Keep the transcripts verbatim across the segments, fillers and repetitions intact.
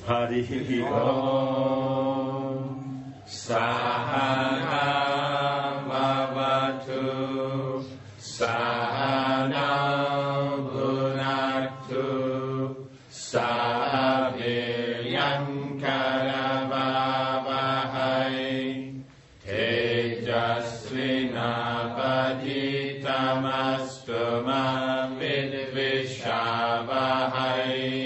Hari Om Sahana Bhavatu Sahana Bhunaktu Sahaviryam Karavavahai Tejasvinapatitamastu ma vidvishavahai.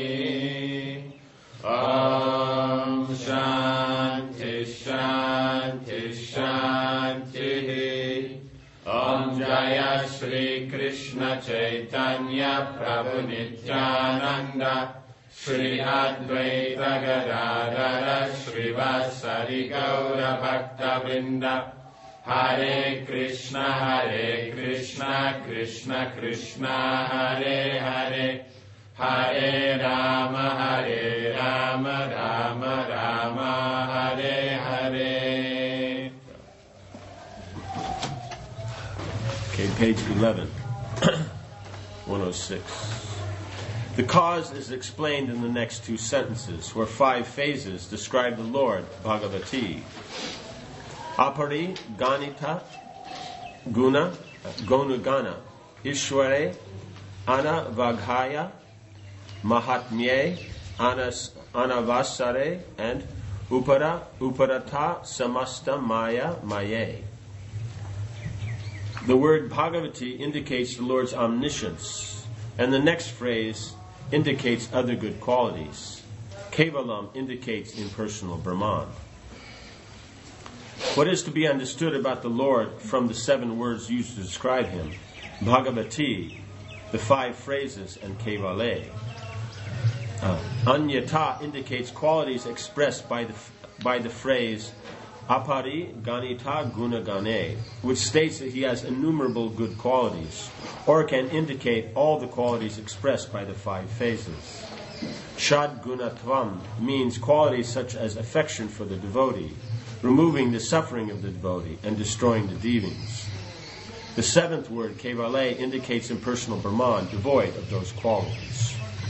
Om Shanti Shanti Shanti. Om Jaya Shri Krishna Chaitanya Prabhu Nityananda Shri Advaita Gadadara Shri Vasari Gaura Bhakta Vrinda. Hare Krishna Hare Krishna Krishna Krishna Hare Hare Hare Rama Hare Rama Rama Rama Hare Hare. Okay, page eleven. one oh six. The cause is explained in the next two sentences, where five phases describe the Lord, Bhagavati. Apari, Ganita, Guna, Gonugana, Ishware, Ana Vaghaya, Mahatmye, Anas, Anavasare, and Upara, Uparata, Samasta Maya, Maye. The word Bhagavati indicates the Lord's omniscience, and the next phrase indicates other good qualities. Kevalam indicates impersonal Brahman. What is to be understood about the Lord from the seven words used to describe him? Bhagavati, the five phrases, and Kevale. Uh, Anyata indicates qualities expressed by the by the phrase Apari Ganita Gunagane, which states that he has innumerable good qualities, or can indicate all the qualities expressed by the five phases. Shad Gunatvam means qualities such as affection for the devotee, removing the suffering of the devotee, and destroying the demons. The seventh word, Kevale, indicates impersonal Brahman, devoid of those qualities.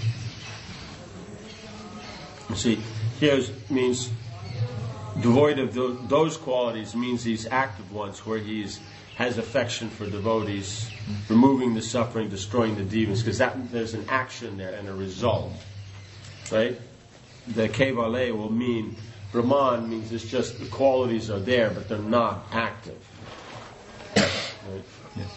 You see, here means devoid of those qualities means these active ones where he has affection for devotees, removing the suffering, destroying the demons, because that there's an action there and a result. Right? The Kevale will mean, Brahman means it's just the qualities are there, but they're not active. Right? Yeah.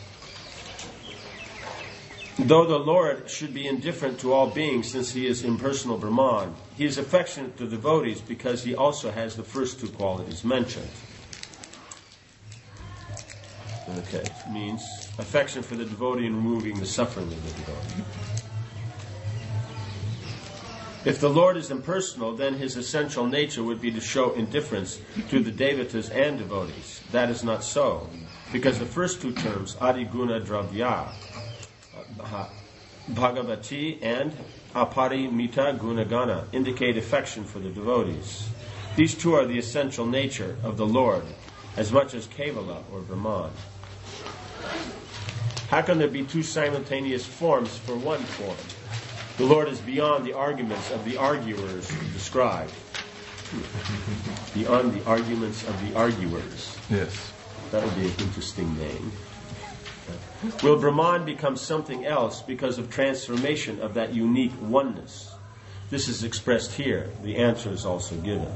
Though the Lord should be indifferent to all beings since he is impersonal Brahman, he is affectionate to devotees because he also has the first two qualities mentioned. Okay, means affection for the devotee and removing the suffering of the devotee. If the Lord is impersonal, then his essential nature would be to show indifference to the devatas and devotees. That is not so, because the first two terms, Adiguna Dravya, Bhagavati and Aparimita Gunagana, indicate affection for the devotees. These two are the essential nature of the Lord, as much as Kevala or Brahman. How can there be two simultaneous forms for one form? The Lord is beyond the arguments of the arguers described. Beyond the arguments of the arguers. Yes. That would be an interesting name. Will Brahman become something else because of transformation of that unique oneness? This is expressed here. The answer is also given.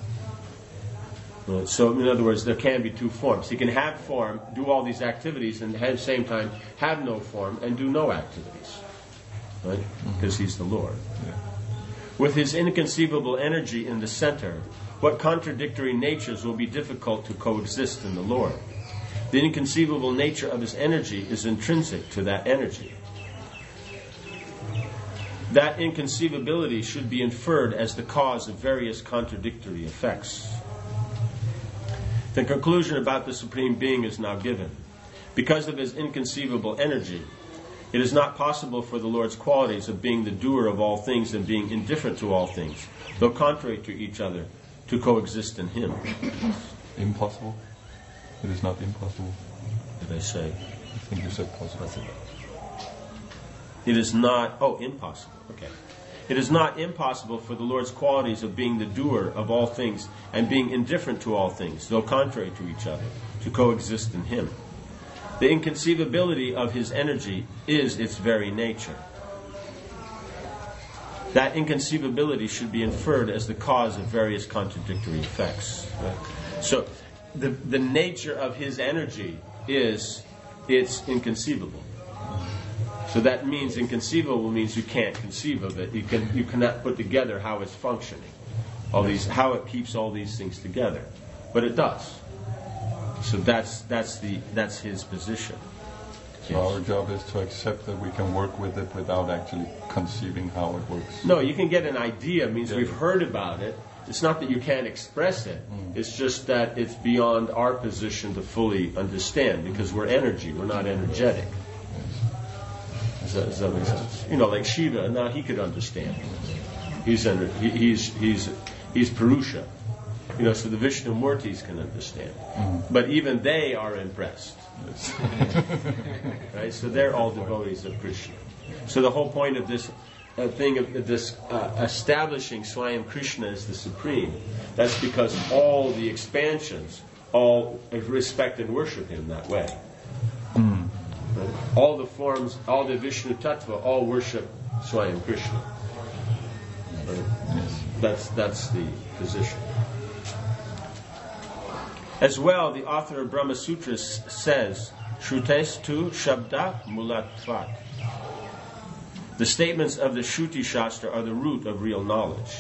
So, in other words, there can be two forms. He can have form, do all these activities, and at the same time have no form and do no activities. Right? Because he's the Lord. Yeah. With his inconceivable energy in the center, what contradictory natures will be difficult to coexist in the Lord? The inconceivable nature of his energy is intrinsic to that energy. That inconceivability should be inferred as the cause of various contradictory effects. The conclusion about the Supreme Being is now given. Because of his inconceivable energy, it is not possible for the Lord's qualities of being the doer of all things and being indifferent to all things, though contrary to each other, to coexist in him. Impossible? It is not impossible. Did I say? I think you said possible. It is not, oh, impossible. Okay. It is not impossible for the Lord's qualities of being the doer of all things and being indifferent to all things, though contrary to each other, to coexist in Him. The inconceivability of His energy is its very nature. That inconceivability should be inferred as the cause of various contradictory effects. Right? So, the the nature of His energy is it's inconceivable. So that means inconceivable means you can't conceive of it. You can you cannot put together how it's functioning, all these how it keeps all these things together, but it does. So that's that's the that's His position. So our job is to accept that we can work with it without actually conceiving how it works. No, you can get an idea. It means yeah. we've heard about it. It's not that you can't express it. Mm. It's just that it's beyond our position to fully understand because we're energy. We're not energetic. Does that, does that make sense? You know, like Shiva. Now he could understand. He's under, he, he's he's he's Purusha. You know, so the Vishnu Murtis can understand. Mm. But even they are impressed. Yes. Right? So they're all devotees of Krishna. So the whole point of this uh, thing of this uh, establishing Swayam Krishna as the Supreme, that's because all the expansions all respect and worship Him that way. Mm. Right? All the forms, all the Vishnu Tattva, all worship Swayam Krishna. Right? Yes. That's that's the position. As well, the author of Brahma Sutras says, Shrutes tu Shabda Mulatvat. The statements of the Shruti Shastra are the root of real knowledge.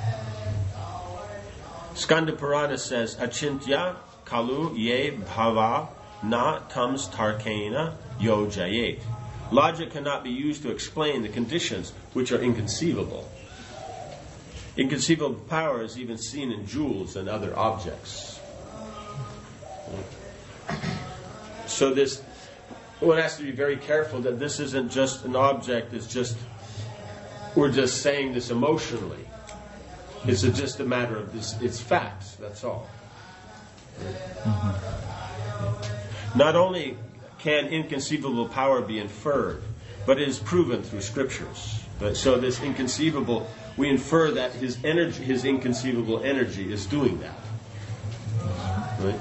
Skanda Purana says, Achintya Kalu Ye Bhava Na Tams Tarkena Yo Jayet. Logic cannot be used to explain the conditions which are inconceivable. Inconceivable power is even seen in jewels and other objects. So this, one has to be very careful that this isn't just an object, it's just, we're just saying this emotionally. It's a, just a matter of this, it's facts, that's all. Mm-hmm. Not only can inconceivable power be inferred, but it is proven through scriptures. But so this inconceivable, we infer that his energy, his inconceivable energy is doing that. Right?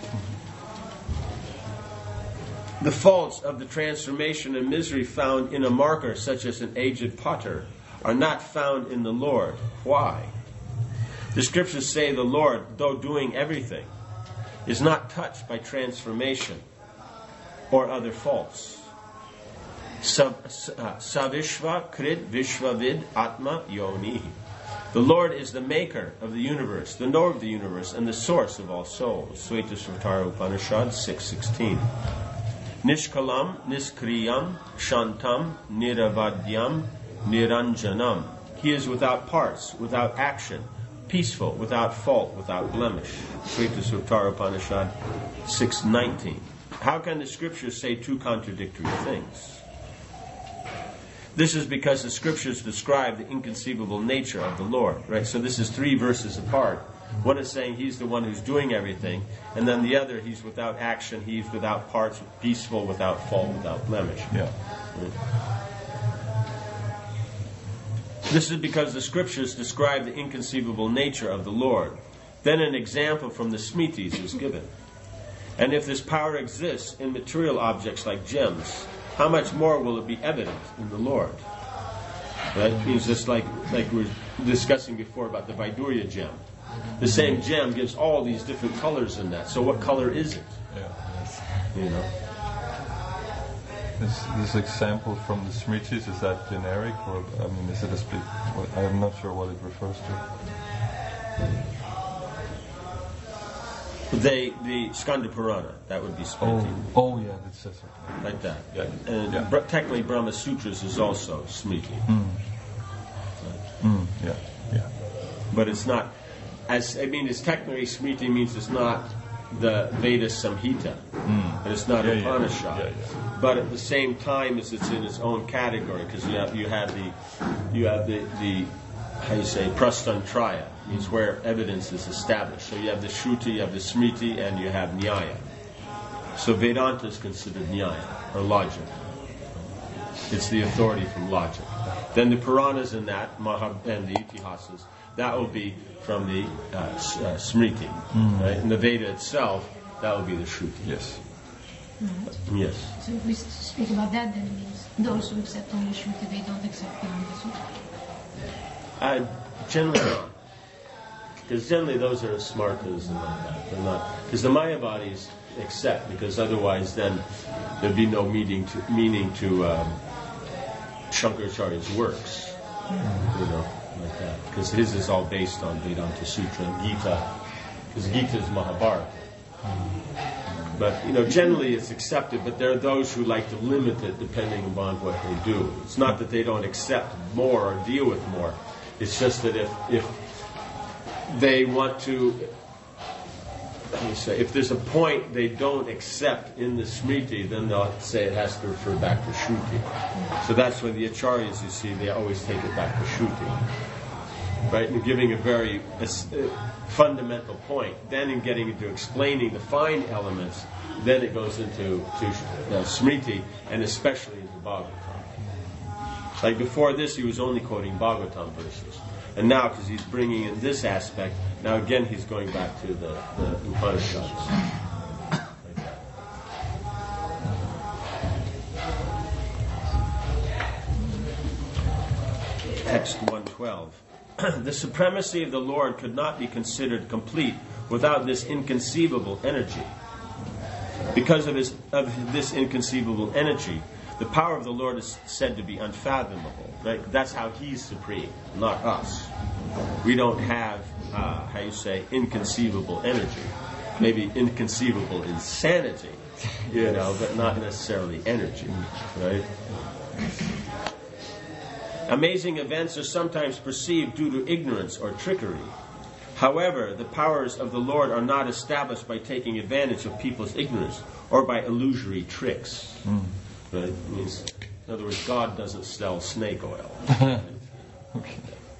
The faults of the transformation and misery found in a marker such as an aged potter are not found in the Lord. Why? The scriptures say the Lord, though doing everything, is not touched by transformation or other faults. Savishva krid vishvavid atma yoni. The Lord is the maker of the universe, the knower of the universe, and the source of all souls. Svetasvatara Upanishad six sixteen. Nishkalam, Niskriyam, Shantam, Niravadyam, Niranjanam. He is without parts, without action, peaceful, without fault, without blemish. Svetasvatara Upanishad six nineteen. How can the scriptures say two contradictory things? This is because the scriptures describe the inconceivable nature of the Lord, right? So this is three verses apart. One is saying He's the one who's doing everything, and then the other, He's without action, He's without parts, peaceful, without fault, without blemish. Yeah. Right? This is because the scriptures describe the inconceivable nature of the Lord. Then an example from the Smritis is given. And if this power exists in material objects like gems, how much more will it be evident in the Lord? That means just like like we were discussing before about the Vaidurya gem. The same gem gives all these different colors in that. So what color is it? Yeah. You know. This, this example from the Smritis, is that generic, or I mean, is it a split? I'm not sure what it refers to. They, the Skanda Purana, that would be Smriti. Oh, oh yeah, that says it. Like that. Yeah. And yeah. Br- technically Brahma Sutras is also Smriti. Mm. Mm. Yeah, yeah. But it's not, as I mean, it's technically Smriti means it's not the Veda Samhita. Mm. And it's not yeah, Upanishad. Yeah. Yeah, yeah. But at the same time as it's in its own category, because you have, you have the, you have the, the how you say, Prastantraya, means where evidence is established. So you have the Shruti, you have the Smriti, and you have Nyaya. So Vedanta is considered Nyaya, or logic. It's the authority from logic. Then the Puranas in that, Maha, and the Itihasas, that will be from the uh, uh, Smriti. Mm. Right? In the Veda itself, that will be the Shruti. Yes. Right. Yes. So if we speak about that, then it means those who accept only Shruti, they don't accept Vedanta Sutra. Uh, generally not. Because generally those are smartas and like that. They're not. Because the Mayavadis accept, because otherwise then there'd be no meaning to, meaning to um, Shankaracharya's works. Mm. You know, like that. Because his is all based on Vedanta Sutra and Gita. Because Gita is Mahabharata. Mm. But, you know, generally it's accepted, but there are those who like to limit it depending upon what they do. It's not that they don't accept more or deal with more. It's just that if, if they want to, let me say, if there's a point they don't accept in the Smriti, then they'll say it has to refer back to Shruti. So that's why the Acharyas, you see, they always take it back to Shruti. Right? And giving a very uh, fundamental point. Then in getting into explaining the fine elements, then it goes into to, uh, Smriti, and especially into Bhagavatam. Like before this, he was only quoting Bhagavatam verses. And now, because he's bringing in this aspect, now again he's going back to the, the Upanishads. Like that. Text one twelve. The supremacy of the Lord could not be considered complete without this inconceivable energy. Because of, his, of this inconceivable energy, the power of the Lord is said to be unfathomable. Right? That's how He's supreme, not us. We don't have, uh, how you say, inconceivable energy. Maybe inconceivable insanity, you know, but not necessarily energy. Right? Amazing events are sometimes perceived due to ignorance or trickery. However, the powers of the Lord are not established by taking advantage of people's ignorance or by illusory tricks. Mm. Right? It means, in other words, God doesn't sell snake oil. Right? Okay.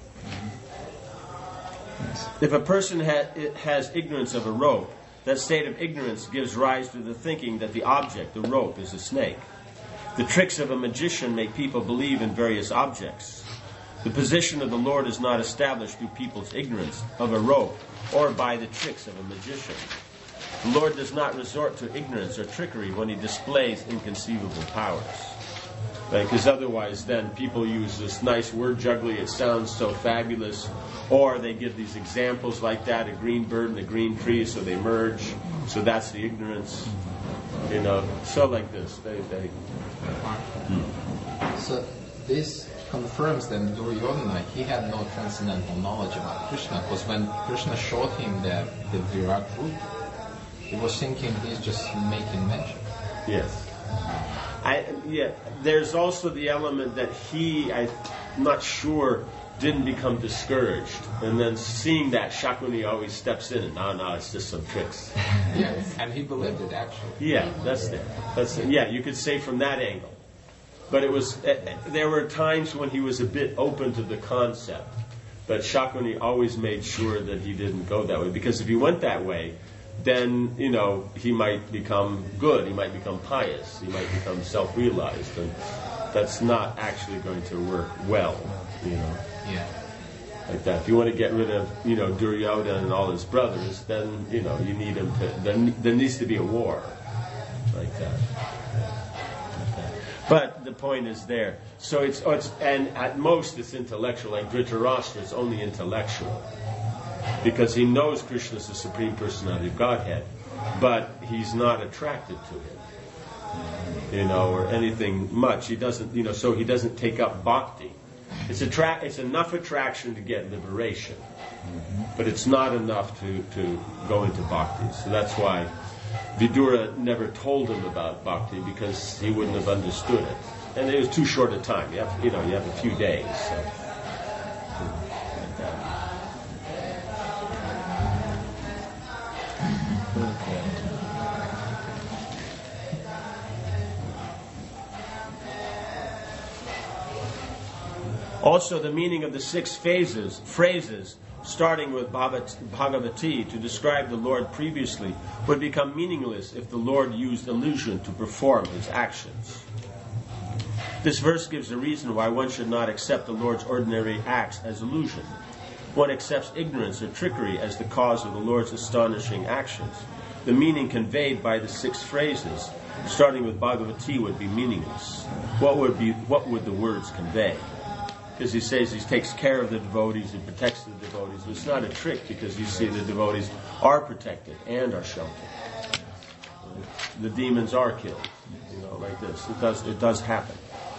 If a person ha- has ignorance of a rope, that state of ignorance gives rise to the thinking that the object, the rope, is a snake. The tricks of a magician make people believe in various objects. The position of the Lord is not established through people's ignorance of a rope or by the tricks of a magician. The Lord does not resort to ignorance or trickery when He displays inconceivable powers. Right? Because otherwise then people use this nice word juggling, it sounds so fabulous, or they give these examples like that, a green bird and a green tree, so they merge, so that's the ignorance. You know, so like this. They, they Hmm. So this confirms that Duryodhana, he had no transcendental knowledge about Krishna, because when Krishna showed him the, the Virat root, he was thinking he's just making mention. Yes. I, yeah, there's also the element that he, I'm not sure, didn't become discouraged. And then seeing that, Shakuni always steps in and, no, no, it's just some tricks. Yeah, and he believed it, actually. Yeah, that's it. That's it. Yeah, you could say from that angle. But it was, uh, there were times when he was a bit open to the concept. But Shakuni always made sure that he didn't go that way. Because if he went that way, then, you know, he might become good. He might become pious. He might become self-realized. And that's not actually going to work well, you know. Yeah. Like that. If you want to get rid of, you know, Duryodhana and all his brothers, then, you know, you need him to, then there needs to be a war. Like that. Like that. But the point is there. So it's, oh, it's, and at most it's intellectual. Like Dhritarashtra, it's only intellectual. Because he knows Krishna is the Supreme Personality of Godhead. But he's not attracted to him. You know, or anything much. He doesn't, you know, so he doesn't take up bhakti. It's attra- It's enough attraction to get liberation, mm-hmm. but it's not enough to, to go into bhakti. So that's why Vidura never told him about bhakti, because he wouldn't have understood it. And it was too short a time. You have, you know, you have a few days. So. Like that. Also, the meaning of the six phases, phrases, starting with Bhagavati to describe the Lord previously, would become meaningless if the Lord used illusion to perform His actions. This verse gives a reason why one should not accept the Lord's ordinary acts as illusion. One accepts ignorance or trickery as the cause of the Lord's astonishing actions. The meaning conveyed by the six phrases, starting with Bhagavati, would be meaningless. What would be? What would the words convey? Because he says he takes care of the devotees, he protects the devotees. It's not a trick, because you see the devotees are protected and are sheltered. The demons are killed, you know, like this. It does. It does happen.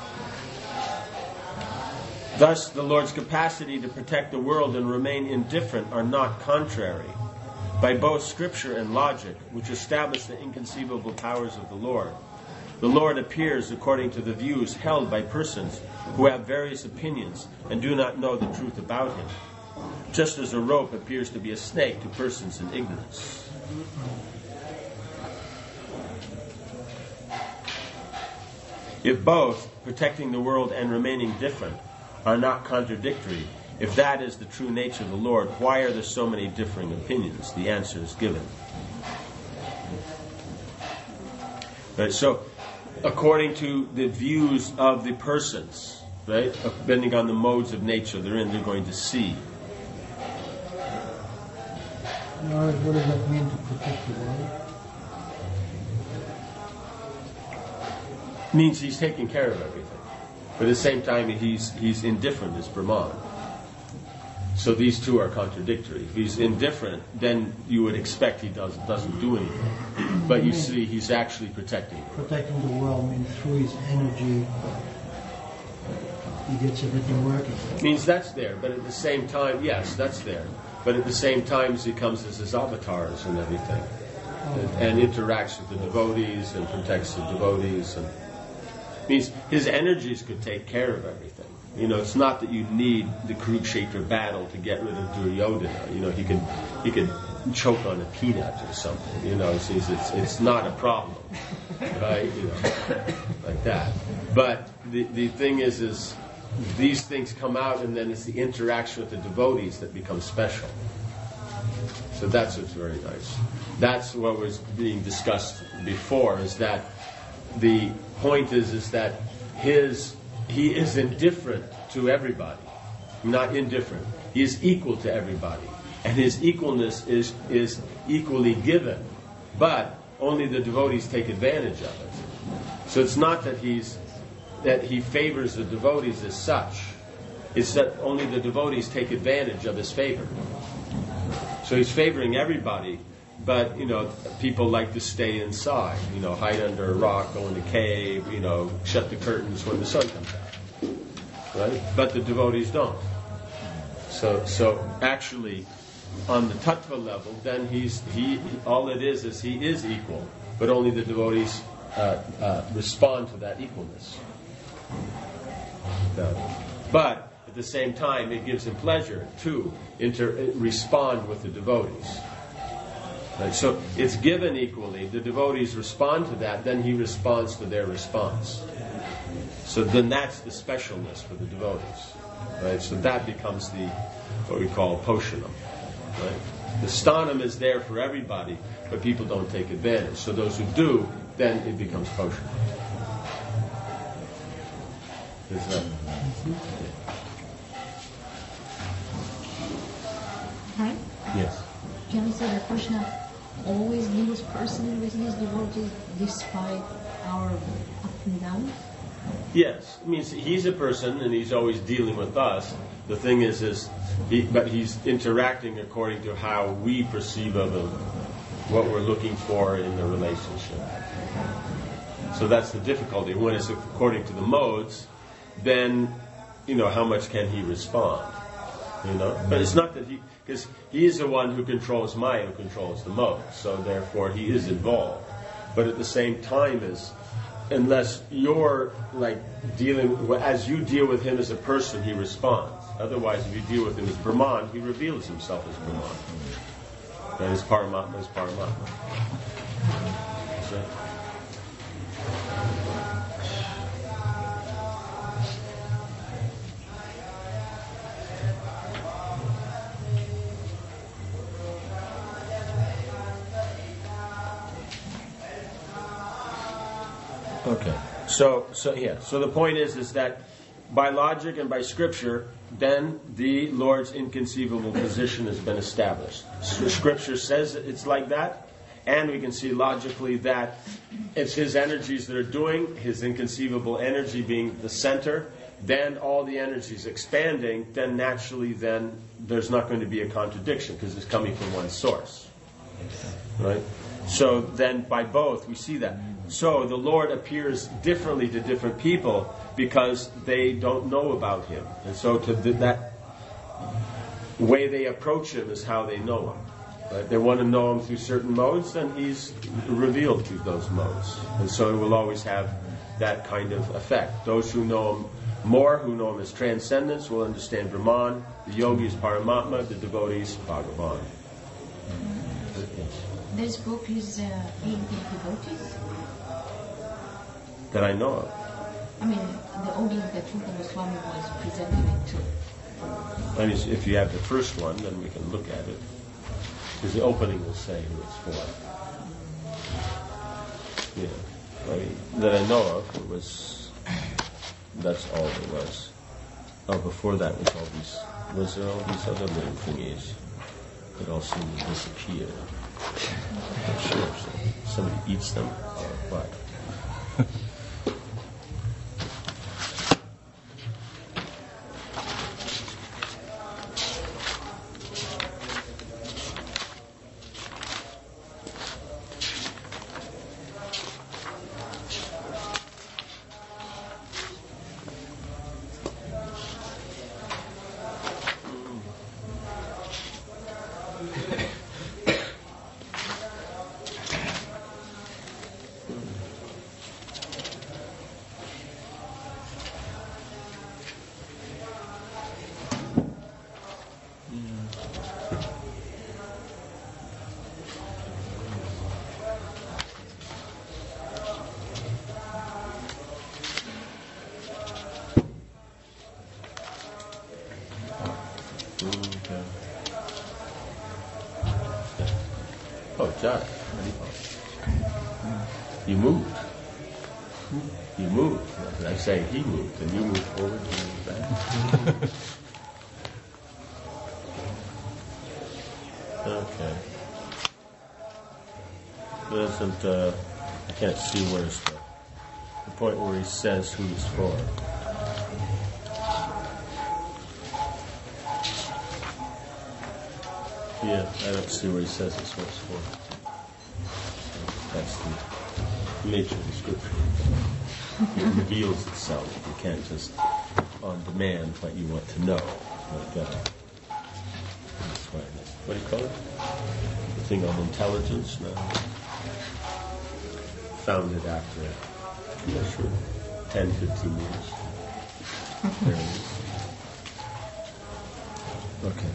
Thus, the Lord's capacity to protect the world and remain indifferent are not contrary. By both Scripture and logic, which establish the inconceivable powers of the Lord, the Lord appears according to the views held by persons who have various opinions and do not know the truth about him, just as a rope appears to be a snake to persons in ignorance. If both, protecting the world and remaining different, are not contradictory, if that is the true nature of the Lord, why are there so many differing opinions? The answer is given. Right, so, according to the views of the persons, right, depending on the modes of nature they're in, they're going to see. Lord, what does that mean to protect the world? Means he's taking care of everything. But at the same time, he's he's indifferent as Brahman. So these two are contradictory. If he's indifferent, then you would expect he does, doesn't do anything. But you see, he's actually protecting it. Protecting the world means through his energy, he gets everything working. Means that's there, but at the same time, yes, that's there. But at the same time, he comes as his avatars and everything. And, and interacts with the devotees and protects the devotees. And means his energies could take care of everything. You know, it's not that you need the Kurukshetra battle to get rid of Duryodhana. You know, he could he could choke on a peanut or something. You know, it's it's, it's not a problem, right? You know, like that. But the the thing is, is these things come out, and then it's the interaction with the devotees that becomes special. So that's what's very nice. That's what was being discussed before. Is that the point is is that his he is indifferent to everybody, not indifferent. He is equal to everybody, and his equalness is is equally given, but only the devotees take advantage of it. So it's not that he's that he favors the devotees as such. It's that only the devotees take advantage of his favor. So he's favoring everybody. But, you know, people like to stay inside, you know, hide under a rock, go in a cave, you know, shut the curtains when the sun comes out. Right? But the devotees don't. So so actually, on the tattva level, then he's he all it is is he is equal, but only the devotees uh, uh, respond to that equalness. Uh, but at the same time, it gives him pleasure to inter- respond with the devotees. Right, so it's given equally. The devotees respond to that, then he responds to their response. So then that's the specialness for the devotees. Right? So that becomes the what we call poshanam. Right? The stanam is there for everybody, but people don't take advantage. So those who do, then it becomes poshanam. Is that? Right? Yes. Can we say that Krishna always deals personally with his devotees despite our up and down? Yes, it means he's a person and he's always dealing with us. The thing is, is he, but he's interacting according to how we perceive of him, what we're looking for in the relationship. So that's the difficulty. When it's according to the modes, then, you know, how much can he respond? You know, but it's not that he, because he is the one who controls Maya, who controls the mode. So therefore, he is involved. But at the same time, is unless you're like dealing as you deal with him as a person, he responds. Otherwise, if you deal with him as Brahman, he reveals himself as Brahman. And his Paramatma is Paramatma. So, okay. So, so yeah. So the point is, is that by logic and by scripture, then the Lord's inconceivable position has been established. So scripture says it's like that, and we can see logically that it's His energies that are doing, His inconceivable energy being the center, then all the energies expanding, then naturally then there's not going to be a contradiction because it's coming from one source. Right? So then by both we see that. So the Lord appears differently to different people because they don't know about Him. And so to the, that way they approach Him is how they know Him. Right? They want to know Him through certain modes, then He's revealed through those modes. And so it will always have that kind of effect. Those who know Him more, who know Him as transcendence, will understand Brahman, the yogis Paramatma, the devotees Bhagavan. This book is uh, aimed at devotees? That I know of. I mean, the audience that Rupa Goswami was presenting it to. I mean, if you have the first one, then we can look at it. Because the opening will say who it's for. Yeah. I mean, that I know of, it was, that's all there was. Oh, before that was all these, was there all these other little thingies that all seemed to disappear? I'm sure so. Somebody eats them or what? Oh, Jack. You moved. You moved. Did I say he moved? And you moved forward, you moved back. Okay. Doesn't, uh, I can't see where's the, the point where he says who it's for. Yeah, I don't see where he says it's what it's for. That's the nature of the scripture. It reveals itself. You can't just on demand what you want to know. Like, uh, that's why this, what do you call it? The thing on intelligence? No. Found it after, I'm not sure, ten, fifteen years. There it is. Okay.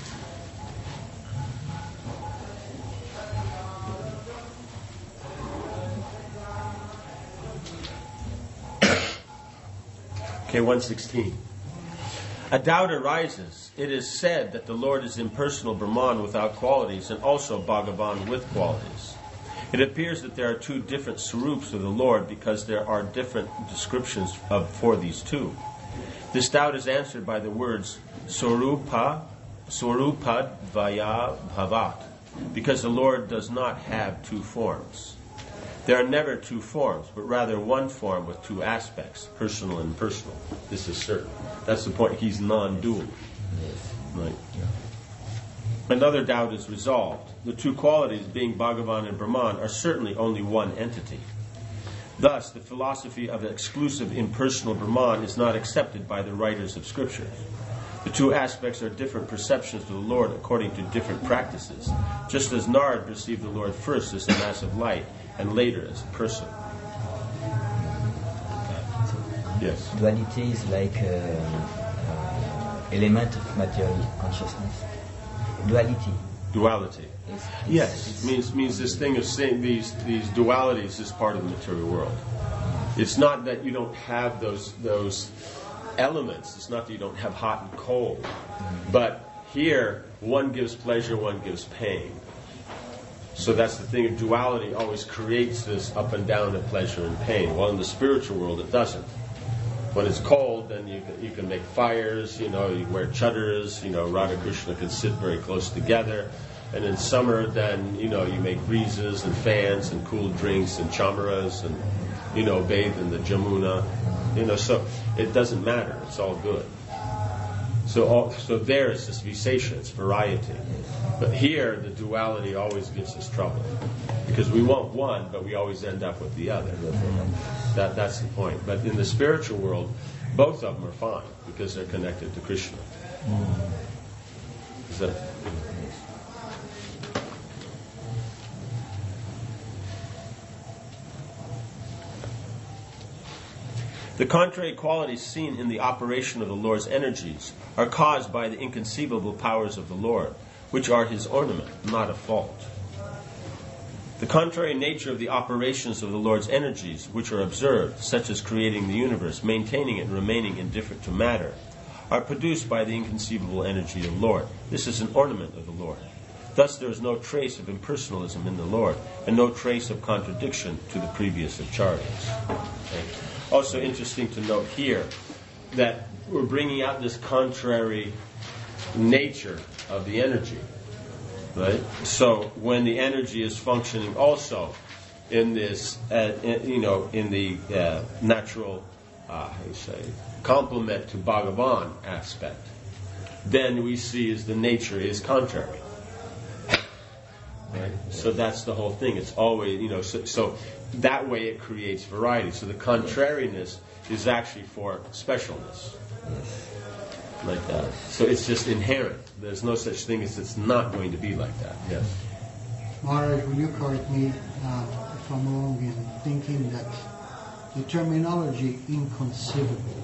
Okay, one sixteen. A doubt arises. It is said that the Lord is impersonal Brahman without qualities and also Bhagavan with qualities. It appears that there are two different swarups of the Lord because there are different descriptions of for these two. This doubt is answered by the words Swarupa, Swarupad Vaya Bhavat, because the Lord does not have two forms. There are never two forms, but rather one form with two aspects, personal and impersonal. This is certain. That's the point. He's non-dual. Yes. Right. Yeah. Another doubt is resolved. The two qualities, being Bhagavan and Brahman, are certainly only one entity. Thus, the philosophy of exclusive impersonal Brahman is not accepted by the writers of Scripture. The two aspects are different perceptions of the Lord according to different practices, just as Nard perceived the Lord first as the mass of light and later as a person. Yes. Duality is like an uh, element of material consciousness. Duality. Duality. Is, is, Yes, is, it means means this thing of saying these these dualities is part of the material world. It's not that you don't have those those elements. It's not that you don't have hot and cold. Mm-hmm. But here, one gives pleasure, one gives pain. So that's the thing, duality always creates this up and down of pleasure and pain. Well, in the spiritual world, it doesn't. When it's cold, then you can, you can make fires, you know, you wear chaddars, you know, Radha Krishna can sit very close together. And in summer, then, you know, you make breezes and fans and cool drinks and chamaras and, you know, bathe in the Jamuna. You know, so it doesn't matter. It's all good. So all, so there is this visesha, it's variety. But here, the duality always gives us trouble. Because we want one, but we always end up with the other. That, that's the point. But in the spiritual world, both of them are fine because they're connected to Krishna. Is that... The contrary qualities seen in the operation of the Lord's energies are caused by the inconceivable powers of the Lord, which are His ornament, not a fault. The contrary nature of the operations of the Lord's energies, which are observed, such as creating the universe, maintaining it, and remaining indifferent to matter, are produced by the inconceivable energy of the Lord. This is an ornament of the Lord. Thus there is no trace of impersonalism in the Lord, and no trace of contradiction to the previous acharyas. Okay. Also interesting to note here that we're bringing out this contrary nature of the energy, right? So when the energy is functioning also in this, uh, in, you know, in the uh, natural, uh, how do you say, complement to Bhagavan aspect, then we see is the nature is contrary. Right? So that's the whole thing. It's always, you know, so, so that way it creates variety. So the contrariness is actually for specialness. Like that. So it's just inherent. There's no such thing as it's not going to be like that. Yes. Maharaj, will you correct me uh, if I'm wrong in thinking that the terminology inconceivable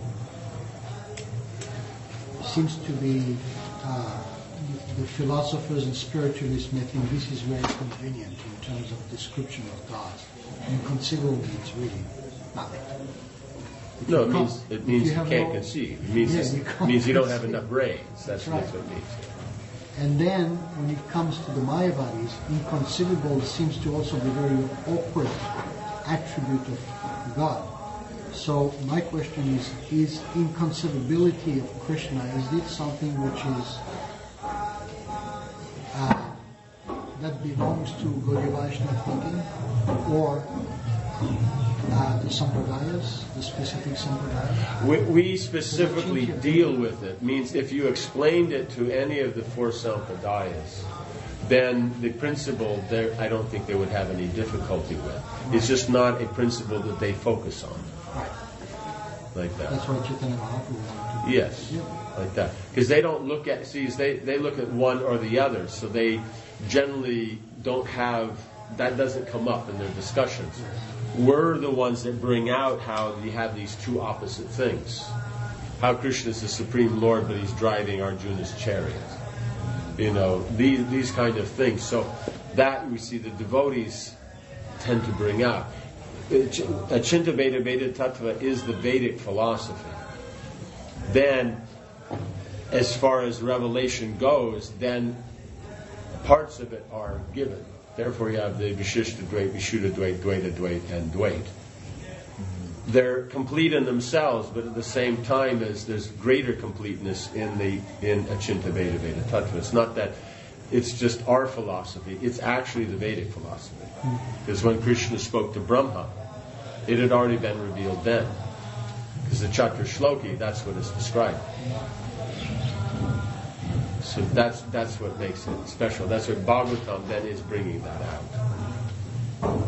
seems to be uh, the philosophers and spiritualists may think this is very convenient in terms of description of God. Inconceivable means really nothing. If No, you it can't- means it if means you, have can't no- conceive. It means Yeah, it's- you it can't means you don't have conceive. enough brains. That's, That's that's right. what it means. And then, when it comes to the Mayavadis, inconceivable seems to also be a very awkward attribute of God. So my question is, is inconceivability of Krishna, is it something which is uh, that belongs to Gaudiya Vaishnava thinking, or uh, the Sampradayas, the specific Sampradayas? We, we specifically deal with it. Means if you explained it to any of the four Sampradayas, then the principle there, I don't think they would have any difficulty with. It's just not a principle that they focus on. Right. Like that. That's why Chaitanya Mahaprabhu wanted to. Yes, Yeah. like that. Because they don't look at, see, they, they look at one or the other, so they generally don't have, that doesn't come up in their discussions. We're the ones that bring out how you have these two opposite things. How Krishna is the Supreme Lord, but he's driving Arjuna's chariot. You know, these, these kind of things. So that we see the devotees tend to bring out. Achinta Veda Veda Tattva is the Vedic philosophy. Then, as far as revelation goes, then parts of it are given. Therefore you have the Vishishta Dvait, Vishuddha Dvait, Dvaita Dvait, and Dvait. They're complete in themselves, but at the same time as there's greater completeness in the in Achinta Veda Veda Tattva. It's not that it's just our philosophy, it's actually the Vedic philosophy. Because when Krishna spoke to Brahma, it had already been revealed then. Because the Chatra Shloki, that's what is described. So that's that's what makes it special. That's what Bhagavatam then is bringing that out.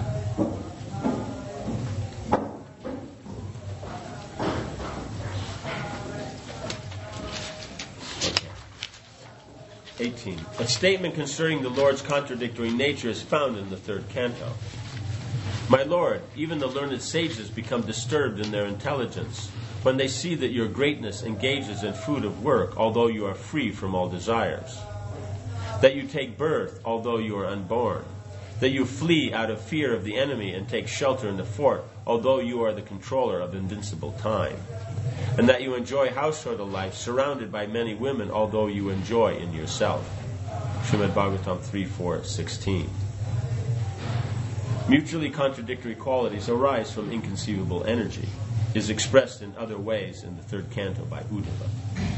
eighteen. A statement concerning the Lord's contradictory nature is found in the third canto. My Lord, even the learned sages become disturbed in their intelligence when they see that your greatness engages in food of work, although you are free from all desires. That you take birth, although you are unborn. That you flee out of fear of the enemy and take shelter in the fort, although you are the controller of invincible time. And that you enjoy household life surrounded by many women, although you enjoy in yourself. Srimad Bhagavatam three four sixteen. Mutually contradictory qualities arise from inconceivable energy, is expressed in other ways in the third canto by Uddhava.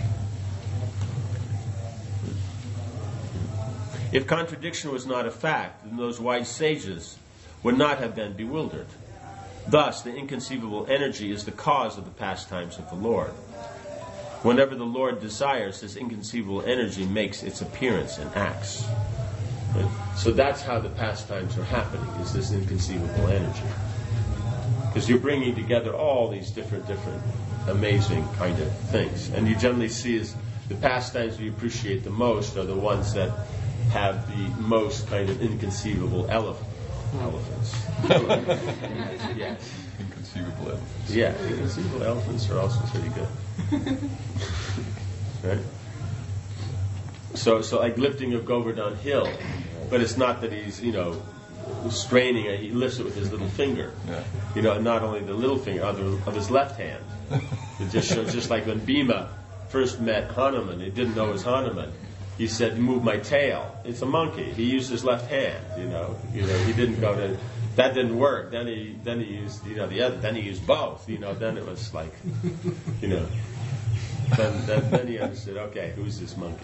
If contradiction was not a fact, then those wise sages would not have been bewildered. Thus, the inconceivable energy is the cause of the pastimes of the Lord. Whenever the Lord desires, this inconceivable energy makes its appearance and acts. Right? So that's how the pastimes are happening, is this inconceivable energy. Because you're bringing together all these different, different, amazing kind of things. And you generally see as the pastimes we appreciate the most are the ones that have the most kind of inconceivable elephant. Elephants. Yes. Inconceivable elephants. Yeah, inconceivable elephants are also pretty good. Right? So, so like lifting of Govardhan Hill, but it's not that he's, you know, straining it. He lifts it with his little finger. Yeah. You know, not only the little finger, other of his left hand. It just shows, just like when Bhima first met Hanuman, he didn't know it was Hanuman. He said, "Move my tail." It's a monkey. He used his left hand. You know, you know. He didn't go to. That didn't work. Then he, then he used, you know, the other. Then he used both. You know. Then it was like, you know. Then, then, then he understood. Okay, who's this monkey?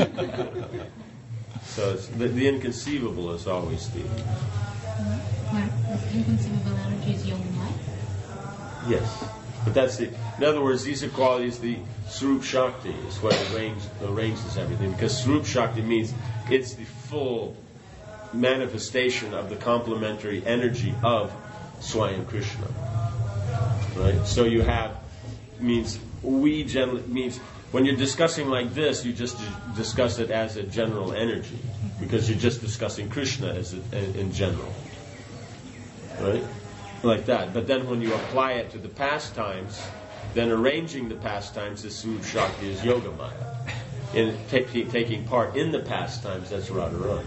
So it's, the, the inconceivable is always the. Where this inconceivable energy is yoga life? Yes. But that's the, in other words, these are qualities, the Swarup Shakti is what arrange, arranges everything. Because Swarup Shakti means it's the full manifestation of the complementary energy of Swayam Krishna. Right? So you have, means, we generally, means, when you're discussing like this, you just discuss it as a general energy. Because you're just discussing Krishna as a, in general. Right? Like that. But then when you apply it to the pastimes, then arranging the pastimes is Swarup Shakti, is Yoga Maya. In taking, taking part in the pastimes, that's Radharani.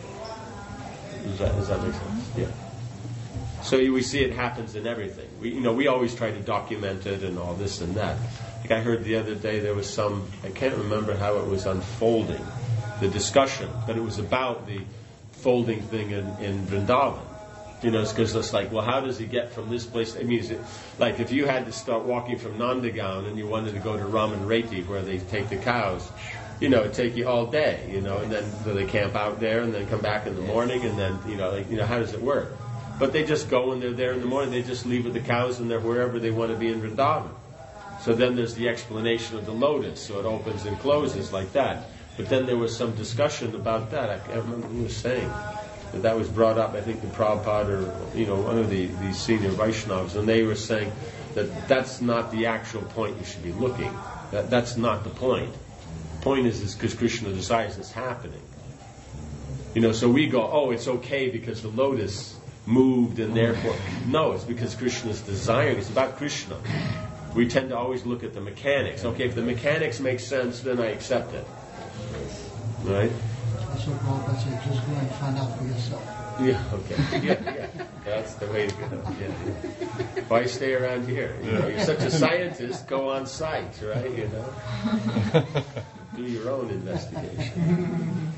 Does that, does that make sense? Yeah. So you, we see it happens in everything. We, you know, we always try to document it and all this and that. Like I heard the other day, there was some, I can't remember how it was unfolding, the discussion, but it was about the folding thing in, in Vrindavan. You know, because it's like, well, how does he get from this place? I mean, is it, like if you had to start walking from Nandagaon and you wanted to go to Raman Reti where they take the cows, you know, it'd take you all day, you know, and then so they camp out there and then come back in the morning and then, you know, like, you know, how does it work? But they just go and they're there in the morning. They just leave with the cows and they're wherever they want to be in Vrindavan. So then there's the explanation of the lotus. So it opens and closes like that. But then there was some discussion about that. I can't remember who was saying. That, that was brought up, I think, the Prabhupada or, you know, one of the, the senior Vaishnavas, and they were saying that that's not the actual point you should be looking. That That's not the point. The point is is because Krishna desires it's happening. You know, so we go, oh, it's okay because the lotus moved and therefore... No, it's because Krishna's desiring. It's about Krishna. We tend to always look at the mechanics. Okay, if the mechanics make sense, then I accept it. Right? That's what Prabhupada said, just go and find out for yourself. Yeah, okay. Yeah, yeah. That's the way to go. Yeah, yeah. Why stay around here? You know, you're such a scientist, go on site, right? You know? Do your own investigation.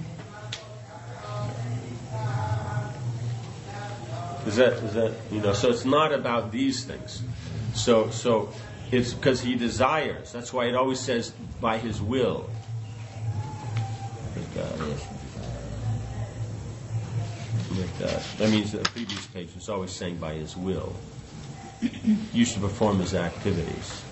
Is that, is that, you know, so it's not about these things. So, so it's because he desires. That's why it always says by his will. Like that. Like that. That means that the previous page was always saying by his will. He used to perform his activities.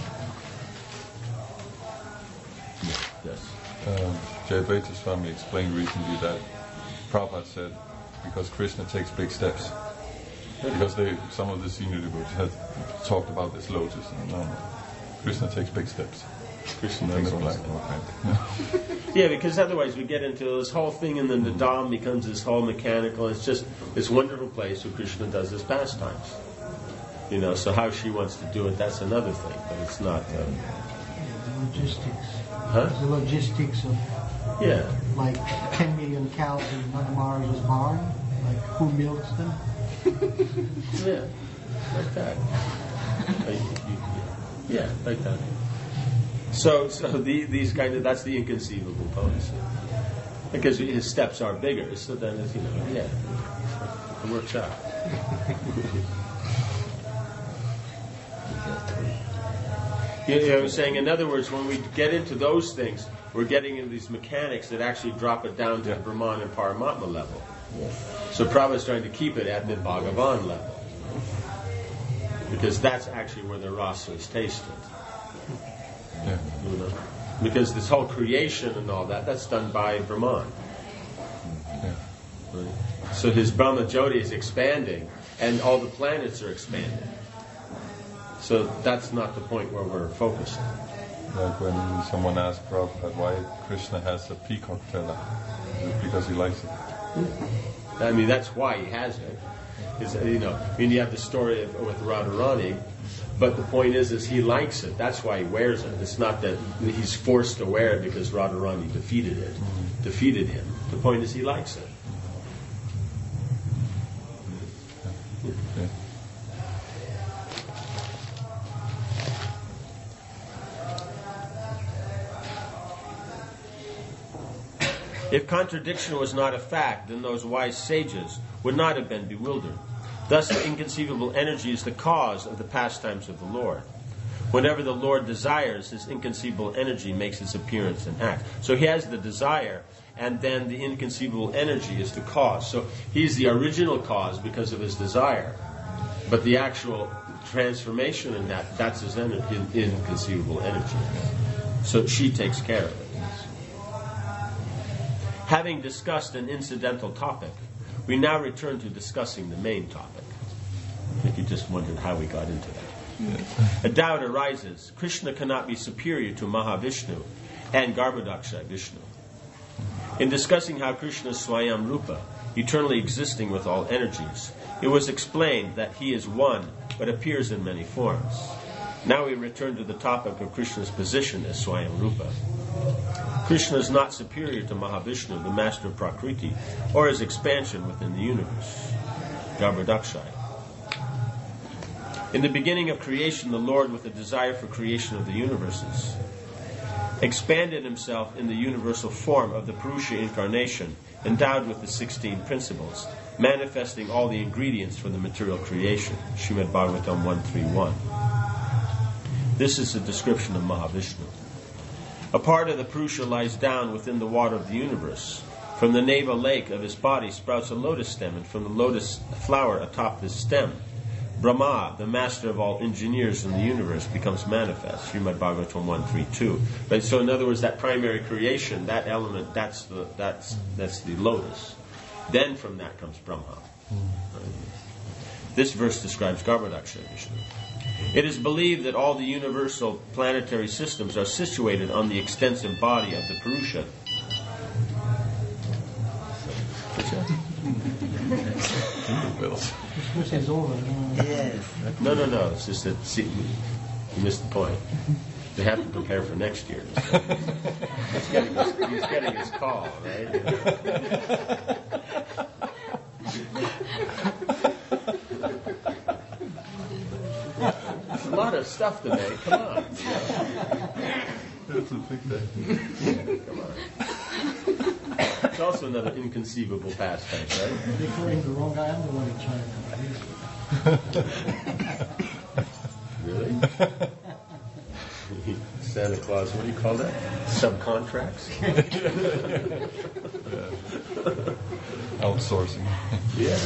Yes. Um, Jayadvaita Swami explained recently that Prabhupada said because Krishna takes big steps. Because they, some of the senior devotees had talked about this lotus. And no, no. Krishna takes big steps. Krishna And takes they were big like, steps. okay. Yeah, because otherwise we get into this whole thing and then the Dham becomes this whole mechanical. It's just this wonderful place where Krishna does his pastimes. You know, so how she wants to do it, that's another thing. But it's not... Uh, The logistics. Huh? The logistics of yeah. like ten million cows in Mother Maharaj's barn. Like who milks them? Yeah, like that. Like, you- yeah, like that. So, so the, these kind of, that's the inconceivable pose. Because his steps are bigger, so then, it's, you know, yeah. it works out. You know, I was saying, in other words, when we get into those things, we're getting into these mechanics that actually drop it down to the Brahman and Paramatma level. Yes. So Prabhupada's trying to keep it at the Bhagavan level. Because that's actually where the rasa is tasted. Yeah. You know? Because this whole creation and all that, that's done by Brahman. Yeah. Right? So his Brahma Jyoti is expanding, and all the planets are expanding. So that's not the point where we're focused. Like when someone asked Prabhupada why Krishna has a peacock feather, it's because he likes it. I mean, that's why he has it. Is, you know, I mean, you have the story of, with Radharani, but the point is, is he likes it. That's why he wears it. It's not that he's forced to wear it because Radharani defeated it, mm-hmm. defeated him. The point is, he likes it. Okay. If contradiction was not a fact, then those wise sages would not have been bewildered. Thus, the inconceivable energy is the cause of the pastimes of the Lord. Whenever the Lord desires, his inconceivable energy makes its appearance and act. So he has the desire, and then the inconceivable energy is the cause. So he's the original cause because of his desire. But the actual transformation in that, that's his ener- in, inconceivable energy. So she takes care of it. Having discussed an incidental topic, we now return to discussing the main topic. I think you just wondered how we got into that. Yes. A doubt arises. Krishna cannot be superior to Mahavishnu and Garbhodaksha Vishnu. In discussing how Krishna is Swayam Rupa, eternally existing with all energies, it was explained that he is one, but appears in many forms. Now we return to the topic of Krishna's position as Swayam Rupa. Krishna is not superior to Mahavishnu, the master of Prakriti, or his expansion within the universe. Garbhodaksha. In the beginning of creation, the Lord, with a desire for creation of the universes, expanded himself in the universal form of the Purusha incarnation, endowed with the sixteen principles, manifesting all the ingredients for the material creation. Srimad Bhagavatam one thirty-one. This is a description of Mahavishnu. A part of the Purusha lies down within the water of the universe. From the navel lake of his body sprouts a lotus stem, and from the lotus flower atop this stem, Brahma, the master of all engineers in the universe, becomes manifest. Srimad Bhagavatam one thirty-two. But so, in other words, that primary creation, that element, that's the that's that's the lotus. Then from that comes Brahma. Right? This verse describes Garbhodaksha Vishnu. It is believed that all the universal planetary systems are situated on the extensive body of the Purusha. Christmas is over. Yes. No, no, no. It's just that, see, you missed the point. They have to prepare for next year. So. He's, getting his, he's getting his call, right? There's a lot of stuff to make. Come on. That's a big day. Come on. It's also another inconceivable pastime, right? Referring the wrong guy, I'm the one in China. Really? Santa Claus, what do you call that? Subcontracts? Outsourcing. Yeah.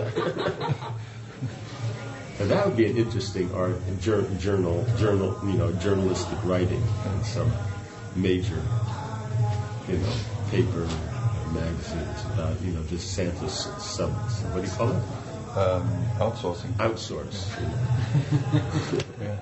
And that would be an interesting art, jur- journal, journal, you know, journalistic writing on some major, you know, paper magazines about, you know, just Santa's sub, what do you call it? Um, outsourcing. Outsource. You know. Yeah.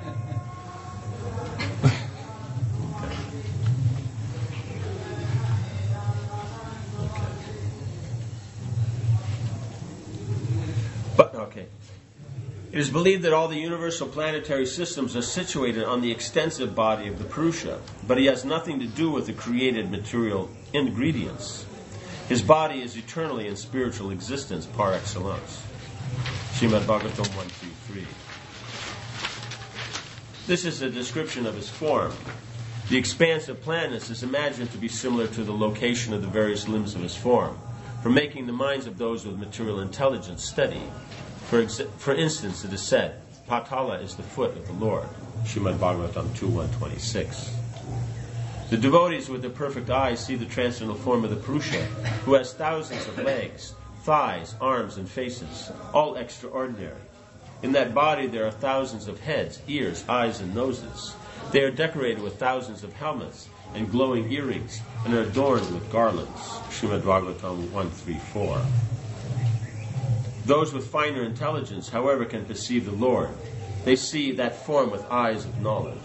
But, okay. It is believed that all the universal planetary systems are situated on the extensive body of the Purusha, but he has nothing to do with the created material ingredients. His body is eternally in spiritual existence par excellence. Srimad Bhagavatam one two three. This is a description of his form. The expanse of planets is imagined to be similar to the location of the various limbs of his form. for making the minds of those with material intelligence steady. For, ex- for instance, it is said, Patala is the foot of the Lord. Srimad Bhagavatam two one twenty-six. The devotees with their perfect eyes see the transcendental form of the Purusha, who has thousands of legs, thighs, arms, and faces, all extraordinary. In that body there are thousands of heads, ears, eyes, and noses. They are decorated with thousands of helmets and glowing earrings, and are adorned with garlands. Srimad Bhagavatam one thirty-four. Those with finer intelligence, however, can perceive the Lord. They see that form with eyes of knowledge.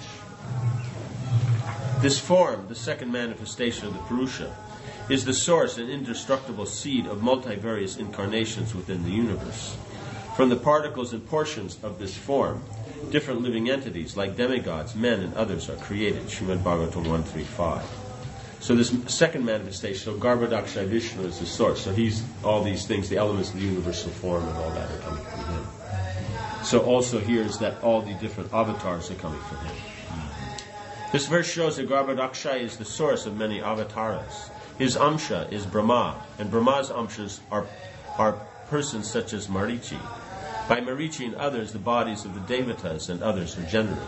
This form, the second manifestation of the Purusha, is the source and indestructible seed of multivarious incarnations within the universe. From the particles and portions of this form, different living entities like demigods, men, and others are created. Srimad Bhagavatam one thirty-five. So this second manifestation of Garbhodakshay Vishnu is the source. So he's all these things, the elements of the universal form and all that are coming from him. So also here is that all the different avatars are coming from him. This verse shows that Garbhodakshay is the source of many avatars. His amsha is Brahma, and Brahma's amshas are, are persons such as Marichi. By Marichi and others, the bodies of the Devatas and others are generated.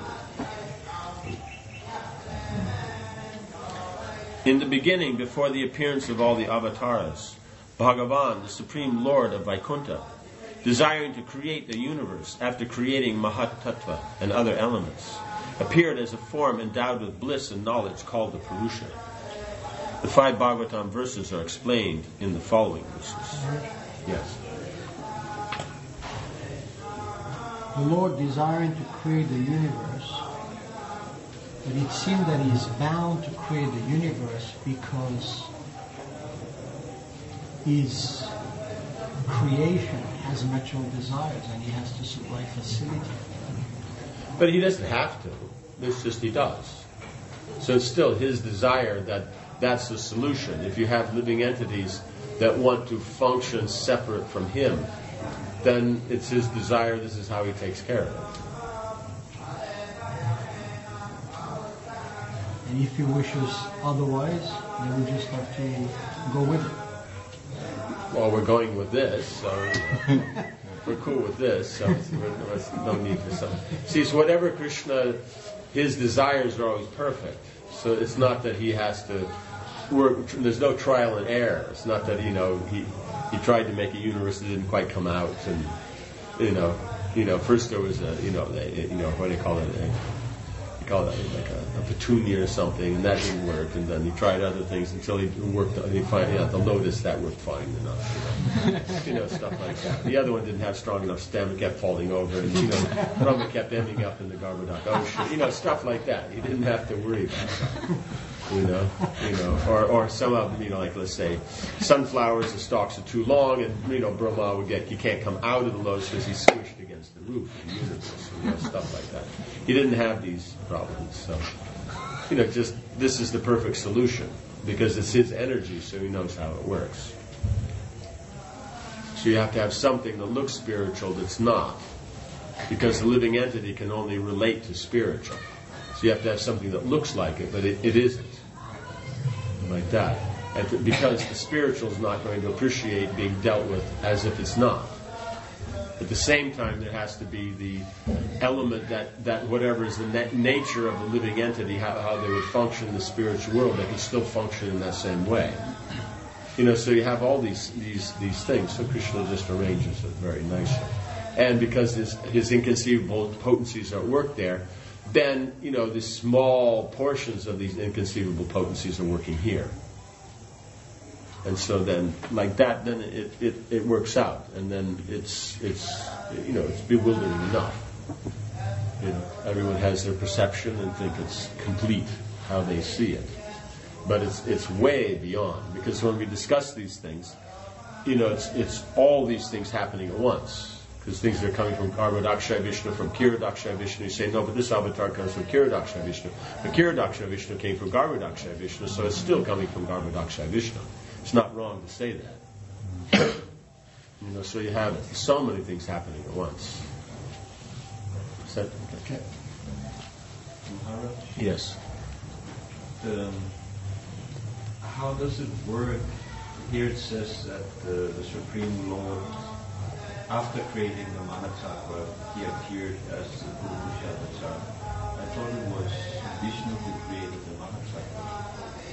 In the beginning, before the appearance of all the avatars, Bhagavan, the Supreme Lord of Vaikuntha, desiring to create the universe after creating Mahat Tattva and other elements, appeared as a form endowed with bliss and knowledge called the Purusha. The five Bhagavatam verses are explained in the following verses. Yes. The Lord desiring to create the universe, but it seemed that he is bound to create the universe because his creation has material desires and he has to supply facility. But he doesn't have to. It's just he does. So it's still his desire that that's the solution. If you have living entities that want to function separate from him, then it's his desire, this is how he takes care of it. And if he wishes otherwise, then we just have to go with it. Well, we're going with this, so you know, we're cool with this, so there's no need for some. See, it's whatever Krishna, his desires are always perfect. So it's not that he has to work, there's no trial and error. It's not that, you know, he he tried to make a universe that didn't quite come out, and, you know, you know, first there was a, you know, a, you know, what do they call it, a, you call it like a, a petunia or something, and that didn't work, and then he tried other things until he worked, and he finally, yeah, the lotus, that worked fine enough, you know, you know, stuff like that. The other one didn't have strong enough stem, it kept falling over, and, you know, Brahma kept ending up in the Garbhodak ocean, you know, stuff like that. He didn't have to worry about that. You know, you know, or or some of them, you know, like let's say, sunflowers, the stalks are too long, and you know, Brahma would get, he can't come out of the lotus because he's squished against the roof of the universe, you know, stuff like that. He didn't have these problems, so you know, just this is the perfect solution because it's his energy, so he knows how it works. So you have to have something that looks spiritual that's not, because the living entity can only relate to spiritual. So you have to have something that looks like it, but it, it isn't. Like that. And th- because the spiritual is not going to appreciate being dealt with as if it's not. At the same time, there has to be the element that, that whatever is the na- nature of the living entity, how, how they would function in the spiritual world, they can still function in that same way. You know, so you have all these these these things. So Krishna just arranges it very nicely. And because his, his inconceivable potencies are at work there, then, you know, the small portions of these inconceivable potencies are working here. And so then, like that, then it, it, it works out. And then it's, it's you know, it's bewildering enough. You know, everyone has their perception and think it's complete how they see it. But it's it's way beyond. Because when we discuss these things, you know, it's it's all these things happening at once. Because things that are coming from Garbhodakshay Vishnu, from Kiradakshay Vishnu, you say, no, but this avatar comes from Kiradakshay Vishnu. But Kiradakshay Vishnu came from Garbhodakshay Vishnu, so it's still coming from Garbhodakshay Vishnu. It's not wrong to say that. You know, so you have so many things happening at once. Is that okay? Maharaj? Yes. Um, how does it work here it says that uh, the Supreme Lord, after creating the Mahatattva, he appeared as the Purusha Avatar. I thought it was Vishnu who created the Mahatattva.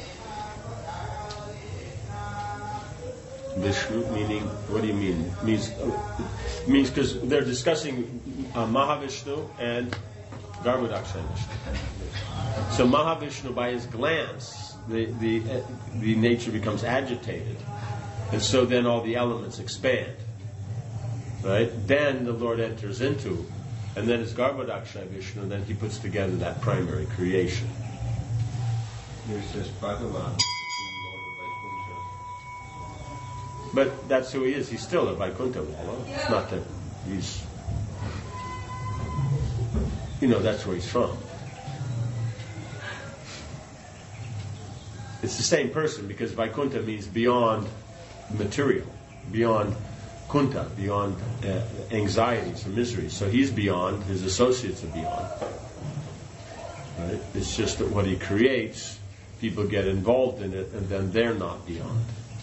Vishnu, meaning, what do you mean? Means, means because they're discussing uh, Mahavishnu and Garbhodakshay Vishnu. So Mahavishnu, by his glance, the, the, uh, the nature becomes agitated. And so then all the elements expand. Right? Then the Lord enters into, and then it's Garbhodakshay Vishnu, and then he puts together that primary creation. Here it says Bhagavan. But that's who he is. He's still a Vaikuntha Lala. It's not that he's, you know, that's where he's from. It's the same person because Vaikuntha means beyond material, beyond kunta, beyond uh, anxieties or miseries. So he's beyond, his associates are beyond. Right? It's just that what he creates, people get involved in it and then they're not beyond.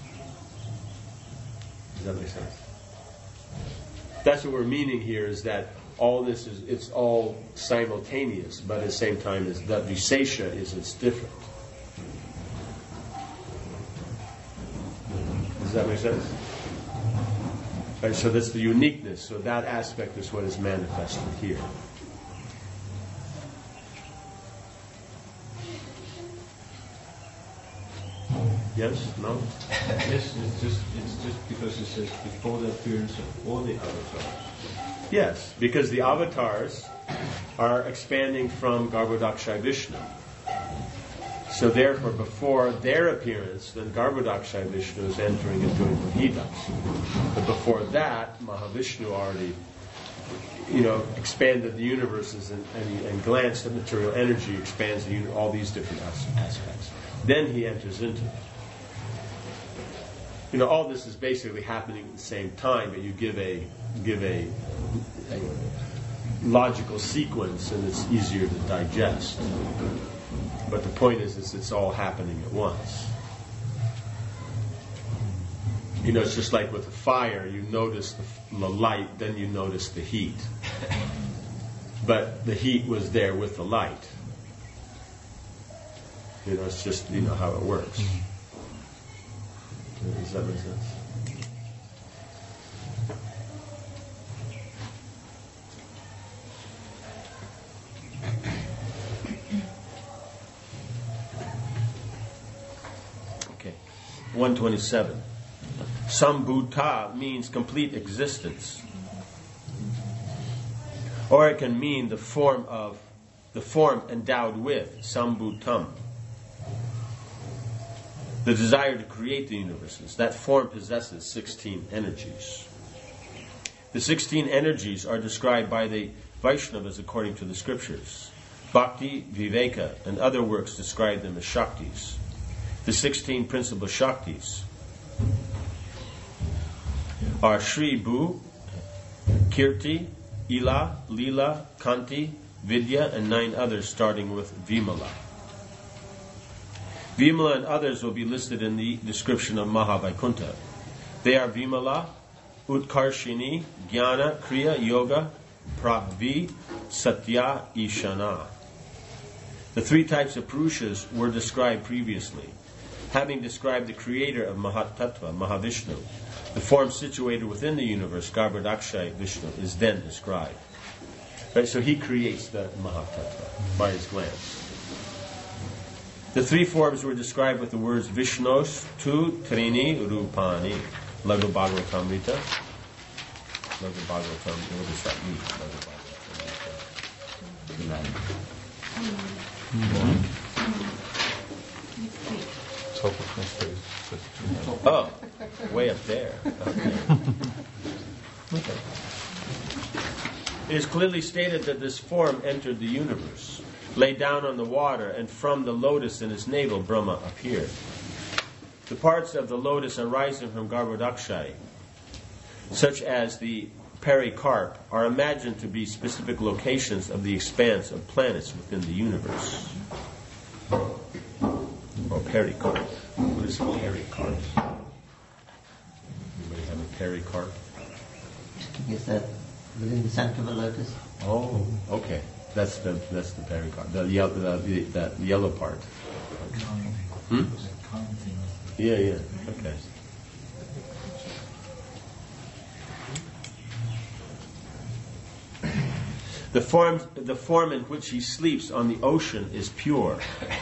Does that make sense? That's what we're meaning here, is that all this is, it's all simultaneous, but at the same time, is that Visesha is, it's different. Does that make sense? Right, so that's the uniqueness. So that aspect is what is manifested here. Yes? No? Yes, it's just it's just because it says before the appearance of all the avatars. Yes, because the avatars are expanding from Garbhodakshay Vishnu. So therefore, before their appearance, then Garbhodakshay Vishnu is entering and doing what he does. But before that, Mahavishnu already, you know, expanded the universes and, and, and glanced at material energy, expands the uni- all these different as- aspects. Then he enters into it. You know, all this is basically happening at the same time, but you give a give a, a logical sequence, and it's easier to digest. But the point is, is it's all happening at once. You know, it's just like with the fire, you notice the, the light, then you notice the heat. But the heat was there with the light. You know, it's just, you know, how it works. Does that make sense? Okay. one twenty-seven. Sambhuta means complete existence. Or it can mean the form of, the form endowed with, sambhutam. The desire to create the universes. That form possesses sixteen energies. The sixteen energies are described by the Vaishnavas according to the scriptures. Bhakti, Viveka, and other works describe them as Shaktis. The sixteen principal Shaktis are Shri Bhu, Kirti, Ila, Lila, Kanti, Vidya, and nine others starting with Vimala. Vimala and others will be listed in the description of Mahavaikuntha. They are Vimala, Utkarshini, Jnana, Kriya, Yoga, Pravi, Satya, Ishana. The three types of Purushas were described previously. Having described the creator of Mahatattva, Mahavishnu, the form situated within the universe, Garbhodakshay Vishnu, is then described. Right, so he creates the Mahatattva by his glance. The three forms were described with the words Vishnos tu trini rupani. Lagu Bhagavatamrita. Lagu Bhagavatam, what does that mean? Top of my space. Oh, way up there. Okay. Okay. It is clearly stated that this form entered the universe, lay down on the water, and from the lotus in his navel Brahma appeared. The parts of the lotus arising from Garbhodakshay, such as the pericarp, are imagined to be specific locations of the expanse of planets within the universe. Or pericarp. What is pericarp? pericarp? Is that within the center of a lotus? Oh, okay. That's the that's the pericarp, the yellow the, the, the yellow part. Hmm? Yeah, yeah. Okay. The form the form in which he sleeps on the ocean is pure,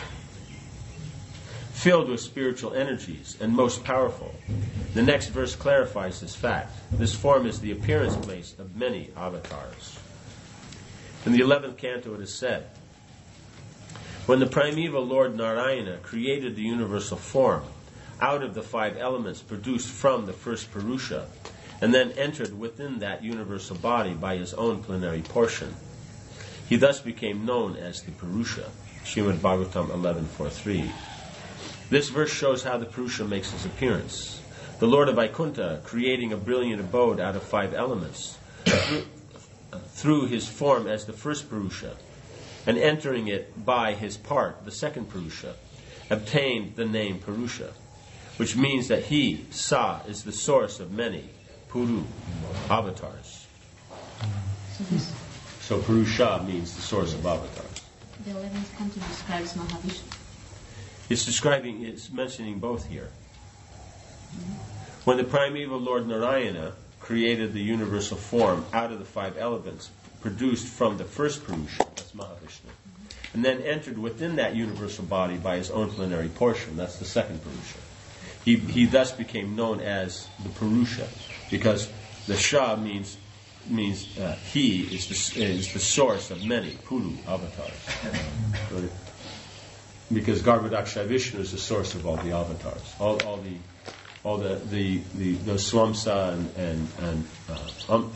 filled with spiritual energies, and most powerful. The next verse clarifies this fact. This form is the appearance place of many avatars. In the eleventh canto it is said, when the primeval Lord Narayana created the universal form out of the five elements produced from the first Purusha, and then entered within that universal body by his own plenary portion, he thus became known as the Purusha. Srimad Bhagavatam eleven forty-three. This verse shows how the Purusha makes his appearance. The Lord of Vaikuntha, creating a brilliant abode out of five elements, through, through his form as the first Purusha, and entering it by his part, the second Purusha, obtained the name Purusha, which means that he, Sa, is the source of many Puru, avatars. So, this, so Purusha means the source of avatars. the eleventh canto describes Mahavishnu. It's describing, it's mentioning both here. When the primeval Lord Narayana created the universal form out of the five elements produced from the first Purusha, that's Mahavishnu, and then entered within that universal body by his own plenary portion, that's the second Purusha. He, he thus became known as the Purusha, because the Sha means means uh, he is the, is the source of many Puru avatars. So, because Garbhodakshay Vishnu is the source of all the avatars, all, all the all the the, the, the Swamsa and and, and uh, um,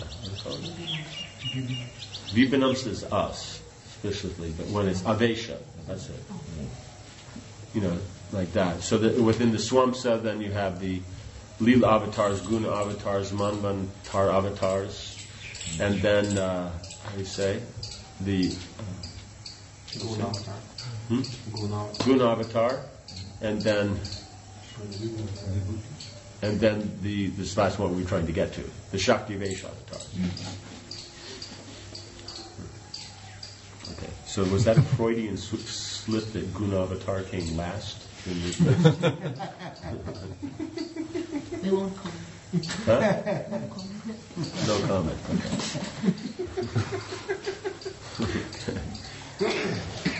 Vibhinamsa is us specifically, but when it's Avesha, that's it. You know, like that. So that within the Swamsa, then you have the Lila avatars, Guna avatars, Manvantar avatars, and then uh, how do you say the uh, Guna avatar. Hmm? Guna. Guna avatar, and then and then the this last one we're trying to get to, the Shakti Vesha avatar. Okay, so was that a Freudian sw- slip that Guna avatar came last in this list? We won't comment. Huh? No comment. No comment. Okay.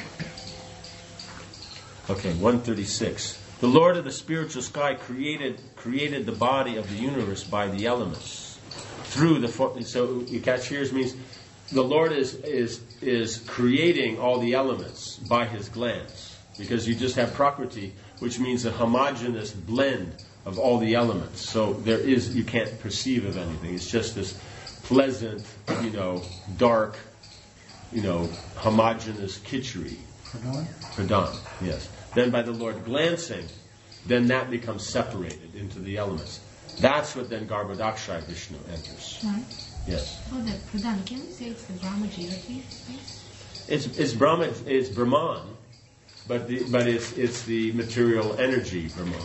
Okay, one thirty-six. The Lord of the spiritual sky created created the body of the universe by the elements. Through the fo- so you catch here means the Lord is is is creating all the elements by his glance, because you just have Prakriti, which means a homogeneous blend of all the elements. So there is you can't perceive of anything. It's just this pleasant, you know, dark, you know, homogeneous kitchery. Pradhan? Pradhan, yes. Then by the Lord glancing, then that becomes separated into the elements. That's what then Garbhodakshay Vishnu enters. Right. Yes. Oh, the Pradhan, can we say it's the Brahma Jivati space? It's it's Brahma it's Brahman, but the, but it's it's the material energy Brahman.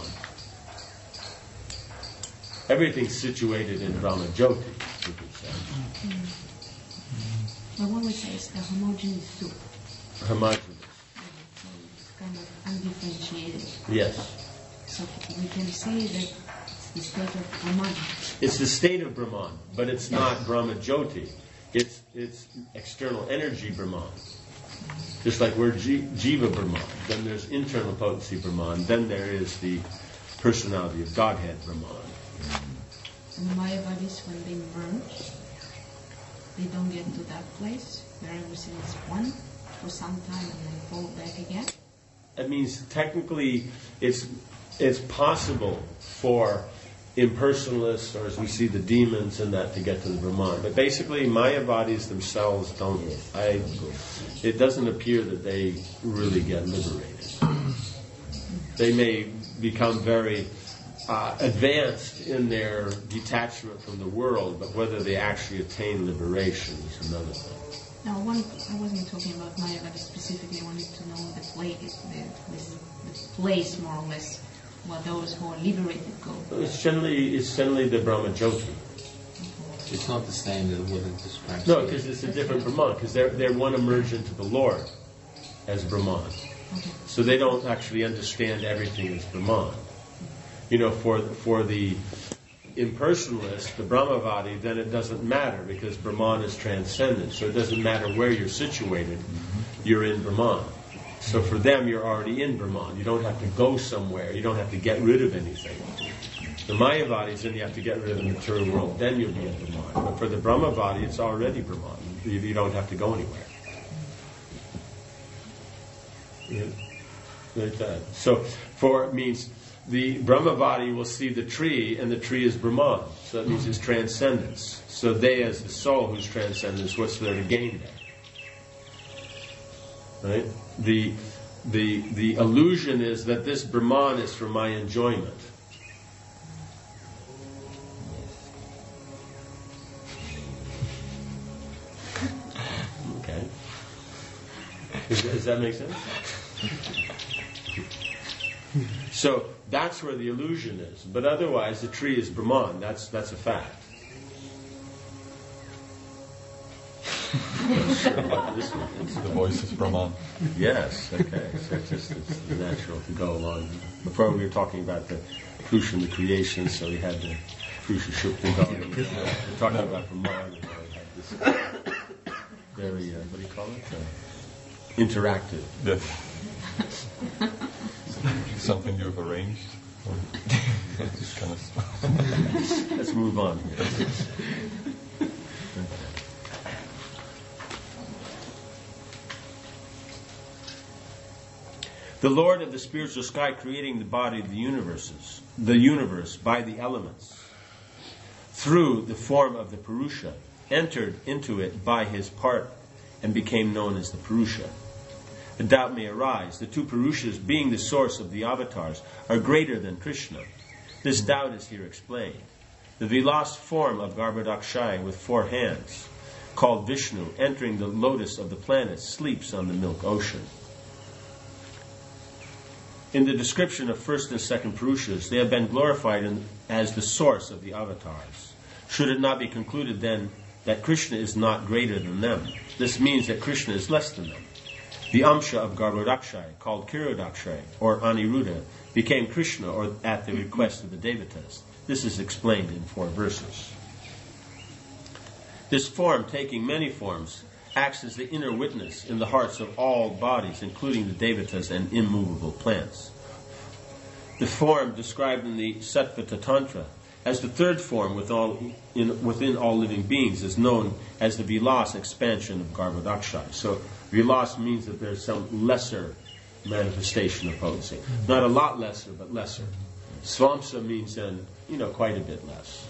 Everything's situated in Brahma Jyoti, you could say. Mm. But what we say is the homogeneous soup. Homogeneous. So it's kind of undifferentiated. Yes. So we can say that it's the state of Brahman. It's the state of Brahman, but it's not Brahma Jyoti. It's it's external energy Brahman. Just like we're Ji- Jiva Brahman, then there's internal potency Brahman, then there is the personality of Godhead Brahman. And the Mayavadis, when they merge, they don't get to that place where everything is one for some time and then fall back again. That means technically it's it's possible for impersonalists, or as we see the demons and that, to get to the Brahman. But basically Mayavadis themselves don't, I, it doesn't appear that they really get liberated. They may become very uh, advanced in their detachment from the world, but whether they actually attain liberation is another thing. Now, one, I wasn't talking about Mayavadis specifically. I wanted to know the place, the, the, the place more or less Well, those who are liberated go. It's generally it's generally the Brahma Jyoti. It's not the same that would have described. No, because it's a different Brahman, because they're, they're one emerge into the Lord as Brahman. Okay. So they don't actually understand everything as Brahman. You know, for, for the impersonalist, the Brahmavadi, then it doesn't matter, because Brahman is transcendent. So it doesn't matter where you're situated, you're in Brahman. So for them, you're already in Brahman. You don't have to go somewhere. You don't have to get rid of anything. The Mayavadis, then you have to get rid of the material world. Then you'll be in Brahman. But for the Brahmavadi, it's already Brahman. You, you don't have to go anywhere. Yeah. Like that. So for means the Brahmavadi will see the tree, and the tree is Brahman. So that means it's transcendence. So they, as the soul who's transcendence, what's there to gain there? Right? The the the illusion is that this Brahman is for my enjoyment. Okay. Does, does that make sense? So that's where the illusion is. But otherwise, the tree is Brahman. That's that's a fact. The voice is Brahman. Yes, okay. So it's just it's natural to go along. Before we were talking about the Purusha and the creation, so we had the Purusha Shukti going. We're talking about Brahman, and we had this very, uh, what do you call it? Uh, interactive. Yes. Something you've arranged. Just kind of Let's move on here. The Lord of the spiritual sky, creating the body of the universes, the universe by the elements, through the form of the Purusha, entered into it by his part and became known as the Purusha. A doubt may arise. The two Purushas, being the source of the avatars, are greater than Krishna. This doubt is here explained. The Vilas form of Garbhodakshaya with four hands, called Vishnu, entering the lotus of the planets, sleeps on the milk ocean. In the description of first and second Purushas, they have been glorified in, as the source of the avatars. Should it not be concluded then that Krishna is not greater than them? This means that Krishna is less than them. The Amsha of Garbhodakshaya, called Kirodakshaya or Aniruddha, became Krishna or at the request of the Devatas. This is explained in four verses. This form, taking many forms, acts as the inner witness in the hearts of all bodies, including the Devatas and immovable plants. The form described in the Satvata Tantra as the third form with all, in, within all living beings is known as the Vilas expansion of Garbhodakshaya. So Vilas means that there's some lesser manifestation of potency. Not a lot lesser, but lesser. Swamsa means then, you know, quite a bit less.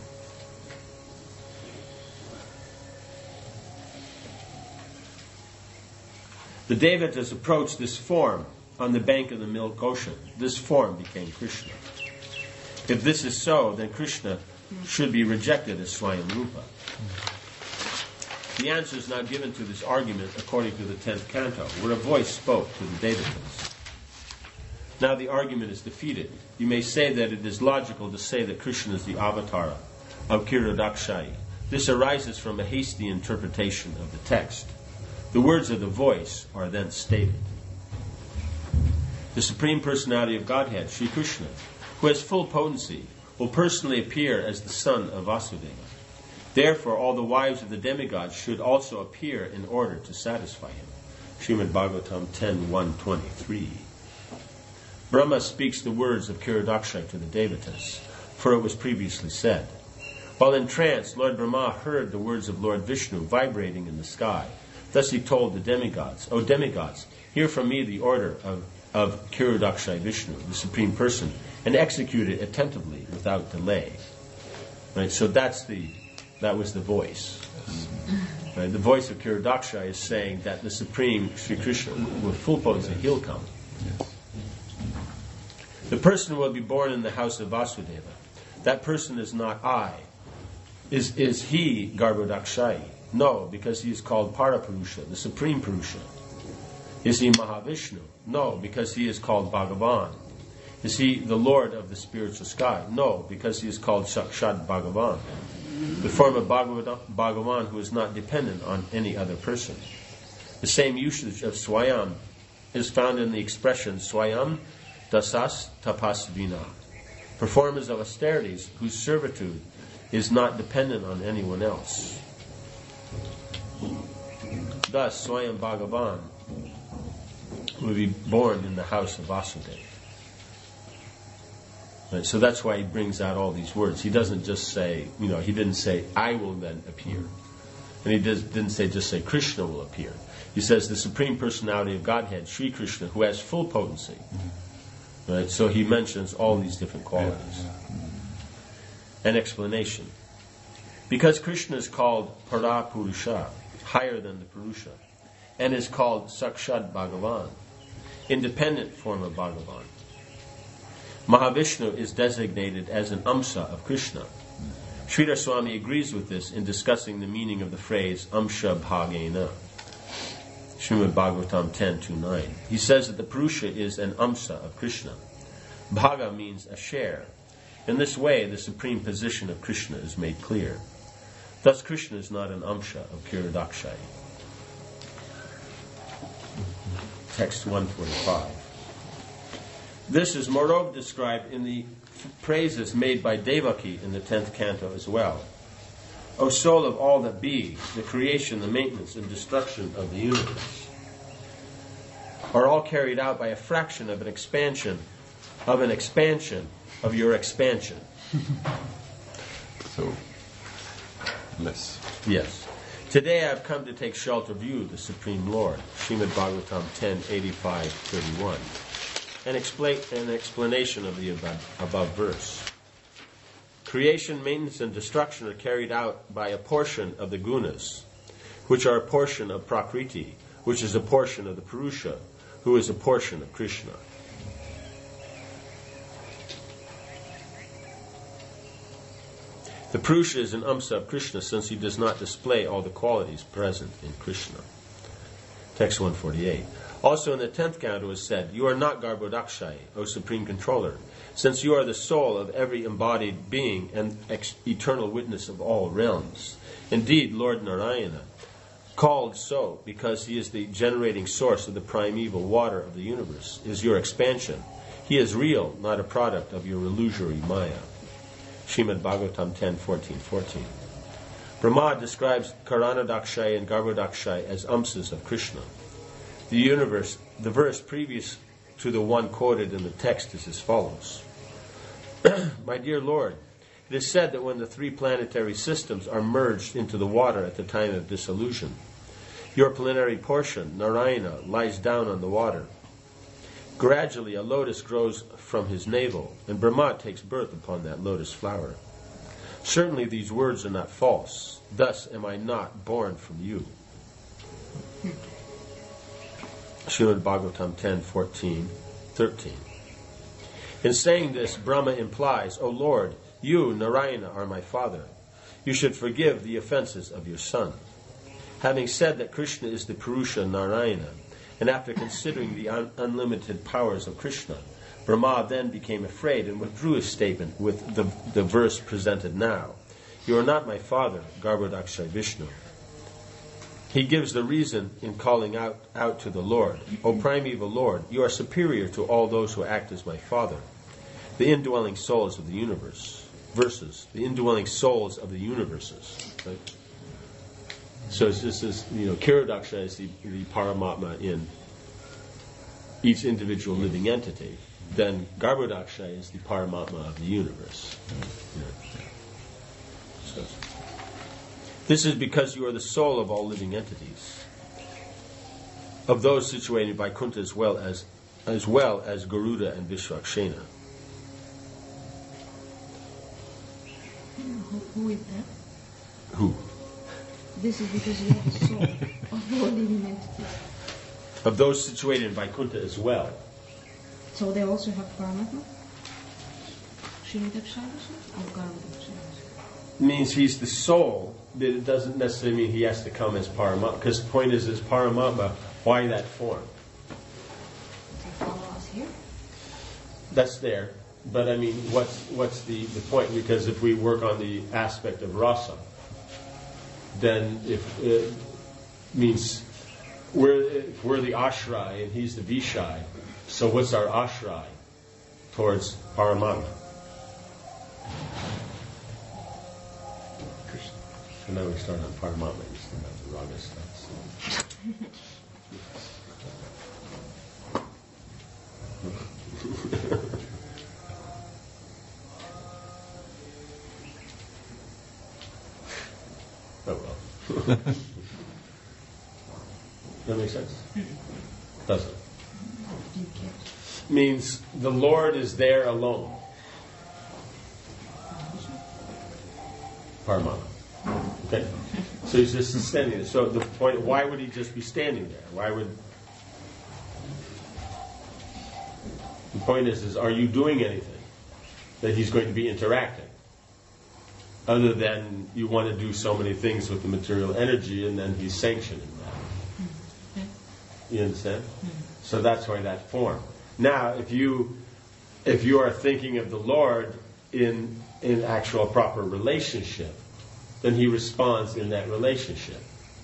The Devatas approached this form on the bank of the milk ocean. This form became Krishna. If this is so, then Krishna should be rejected as Swayam Rupa. The answer is now given to this argument according to the tenth canto, where a voice spoke to the Devatas. Now the argument is defeated. You may say that it is logical to say that Krishna is the avatara of Kirodakshaya. This arises from a hasty interpretation of the text. The words of the voice are then stated. The Supreme Personality of Godhead, Sri Krishna, who has full potency, will personally appear as the son of Vasudeva. Therefore, all the wives of the demigods should also appear in order to satisfy him. Srimad Bhagavatam ten one twenty-three. Brahma speaks the words of Kirodakshaya to the Devatas, for it was previously said. While in trance, Lord Brahma heard the words of Lord Vishnu vibrating in the sky. Thus he told the demigods, O demigods, hear from me the order of, of Kirodakshaya Vishnu, the Supreme Person, and execute it attentively without delay. Right, so that's the that was the voice. Right, the voice of Kirodakshaya is saying that the Supreme Sri Krishna, with full potency, he'll come. The person will be born in the house of Vasudeva. That person is not I. Is is he Garbhodakshaya? No, because he is called Parapurusha, the Supreme Purusha. Is he Mahavishnu? No, because he is called Bhagavan. Is he the Lord of the spiritual sky? No, because he is called Sakshat Bhagavan, the form of Bhagavan who is not dependent on any other person. The same usage of Swayam is found in the expression Swayam Dasas Tapasvina, performers of austerities whose servitude is not dependent on anyone else. Thus, Swayam Bhagavan will be born in the house of Vasudeva. Right, so that's why he brings out all these words. He doesn't just say, you know, he didn't say, I will then appear. And he does, didn't say, just say, Krishna will appear. He says, the Supreme Personality of Godhead, Sri Krishna, who has full potency. Mm-hmm. Right, so he mentions all these different qualities. Yeah, yeah. Mm-hmm. An explanation. Because Krishna is called Para Purusha, higher than the Purusha, and is called Sakshat Bhagavan, independent form of Bhagavan, Mahavishnu is designated as an Amsa of Krishna. Sridhar Swami agrees with this in discussing the meaning of the phrase Amsha Bhagena, Srimad Bhagavatam ten two nine. He says that the Purusha is an Amsa of Krishna. Bhaga means a share. In this way, the supreme position of Krishna is made clear. Thus, Krishna is not an Amsha of Kiradakshai. Text one forty-five. This is moreover described in the praises made by Devaki in the tenth canto as well. O soul of all that be, the creation, the maintenance, and destruction of the universe are all carried out by a fraction of an expansion, of an expansion of your expansion. So, less. Yes. Today I have come to take shelter of you, the Supreme Lord. Srimad Bhagavatam ten eighty-five thirty-one. An, expla- an explanation of the above, above verse. Creation, maintenance, and destruction are carried out by a portion of the gunas, which are a portion of Prakriti, which is a portion of the Purusha, who is a portion of Krishna. The Purusha is an Amsa of Krishna, since he does not display all the qualities present in Krishna. Text one forty-eight. Also in the tenth canto is said, you are not Garbhodakshai, O Supreme Controller, since you are the soul of every embodied being and ex- eternal witness of all realms. Indeed, Lord Narayana, called so because he is the generating source of the primeval water of the universe, is your expansion. He is real, not a product of your illusory Maya. Srimad Bhagavatam ten fourteen fourteen. Brahma describes Karanadakshay and Garbhodakshay as Amsas of Krishna. The universe, the verse previous to the one quoted in the text is as follows. My dear Lord, it is said that when the three planetary systems are merged into the water at the time of dissolution, your plenary portion, Narayana, lies down on the water. Gradually a lotus grows from his navel, and Brahma takes birth upon that lotus flower. Certainly these words are not false. Thus am I not born from you. Srimad Bhagavatam ten fourteen thirteen. In saying this, Brahma implies, O Lord, you, Narayana, are my father. You should forgive the offenses of your son. Having said that Krishna is the Purusha Narayana, and after considering the un- unlimited powers of Krishna, Brahma then became afraid and withdrew his statement with the, the verse presented now. You are not my father, Garbhodakshay Vishnu. He gives the reason in calling out, out to the Lord. O primeval Lord, you are superior to all those who act as my father, the indwelling souls of the universe. Verses, the indwelling souls of the universes. Right? So it's just this, you know, Kiradaksha is the, the Paramatma in each individual living entity. Then Garbhodaksha is the Paramatma of the universe. Yeah. So, this is because you are the soul of all living entities, of those situated by Vaikuntha as well as as well as Garuda and Vishwakshena. Who, who is that? Who? This is because you are the soul of all living entities. Of those situated in Vaikuntha as well. So they also have Paramatma? Srimadaksha or Garbhodaksha? Means he's the soul, but it doesn't necessarily mean he has to come as Paramatma. Because the point is, as Paramatma, why that form? They follow us here? that's there. But I mean, what's what's the, the point? Because if we work on the aspect of rasa, then if it means we're we're the ashray and he's the vishai. So what's our ashray towards Paramatma? So now we start on Paramatma. We start on the raga stuff. Oh well. That makes sense? Does it? Means the Lord is there alone. Paramatma. Okay? So he's just standing there. So the point, why would he just be standing there? Why would... The point is, is are you doing anything that he's going to be interacting? Other than you want to do so many things with the material energy and then he's sanctioning that. You understand? So that's why that form. Now, if you if you are thinking of the Lord in in actual proper relationship, then he responds in that relationship.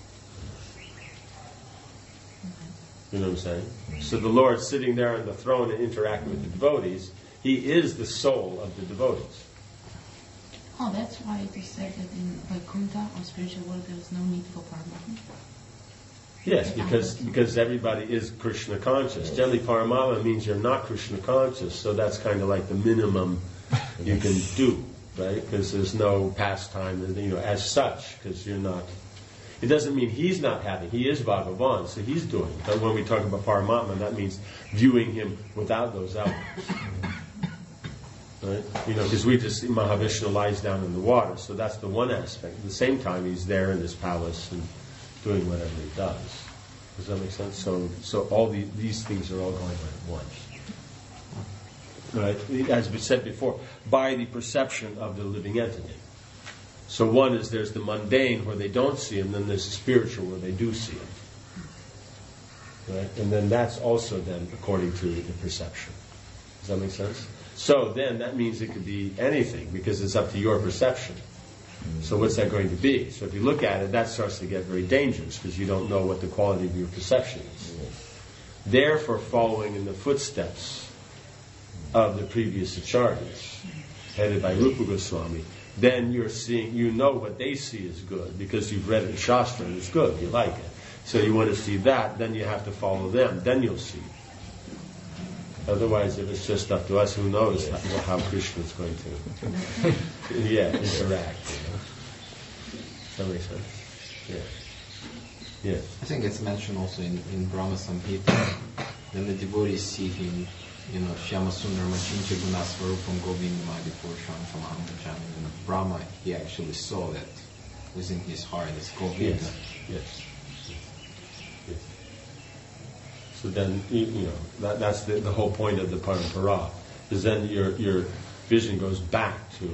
You know what I'm saying? So the Lord sitting there on the throne and interacting with the devotees, he is the soul of the devotees. Oh, that's why it is said that in Vaikuntha or spiritual world there is no need for Paramatma. Yes, because because everybody is Krishna conscious. Generally, Paramatma means you're not Krishna conscious, so that's kind of like the minimum you can do, right? Because there's no pastime, you know, as such, because you're not. It doesn't mean he's not having. He is Bhagavan, so he's doing it. But when we talk about Paramatma, that means viewing him without those elements. Right? You know, because we just see Mahavishnu lies down in the water, so that's the one aspect. At the same time, he's there in his palace and doing whatever he does. Does that make sense? So, so all the, these things are all going on at once. Right? As we said before, by the perception of the living entity. So one is there's the mundane where they don't see him, then there's the spiritual where they do see him. Right? And then that's also then according to the perception. Does that make sense? So then that means it could be anything because it's up to your perception. So what's that going to be? So if you look at it, that starts to get very dangerous because you don't know what the quality of your perception is. Therefore, following in the footsteps of the previous acharyas, headed by Rupa Goswami, then you're seeing, you know what they see is good because you've read it in Shastra and it's good, you like it. So you want to see that, then you have to follow them, then you'll see. Otherwise, if it's just up to us, who knows how, how Krishna is going to yeah, interact. You know? Does that make sense? Yeah. Yeah. I think it's mentioned also in, in Brahma Samhita. Then the devotees see him, you know, Shyama Sundara Machincha Gunasvarupam Govindamai before Shantamaham. And Brahma, he actually saw that within his heart as Govinda. Yes. Yes. Yes. So then, you, you know, that, that's the, the whole point of the parampara, is then your your vision goes back to.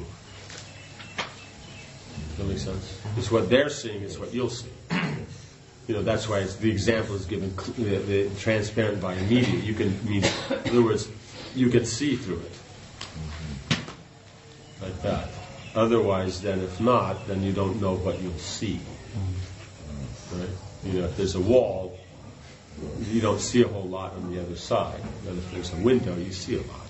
Does that make sense? It's what they're seeing, it's what you'll see. You know, that's why it's, the example is given, the, the transparent by immediate. You can, mean, in other words, you can see through it. Like that. Otherwise, then if not, then you don't know what you'll see. Right? You know, if there's a wall, you don't see a whole lot on the other side. But if there's a window, you see a lot.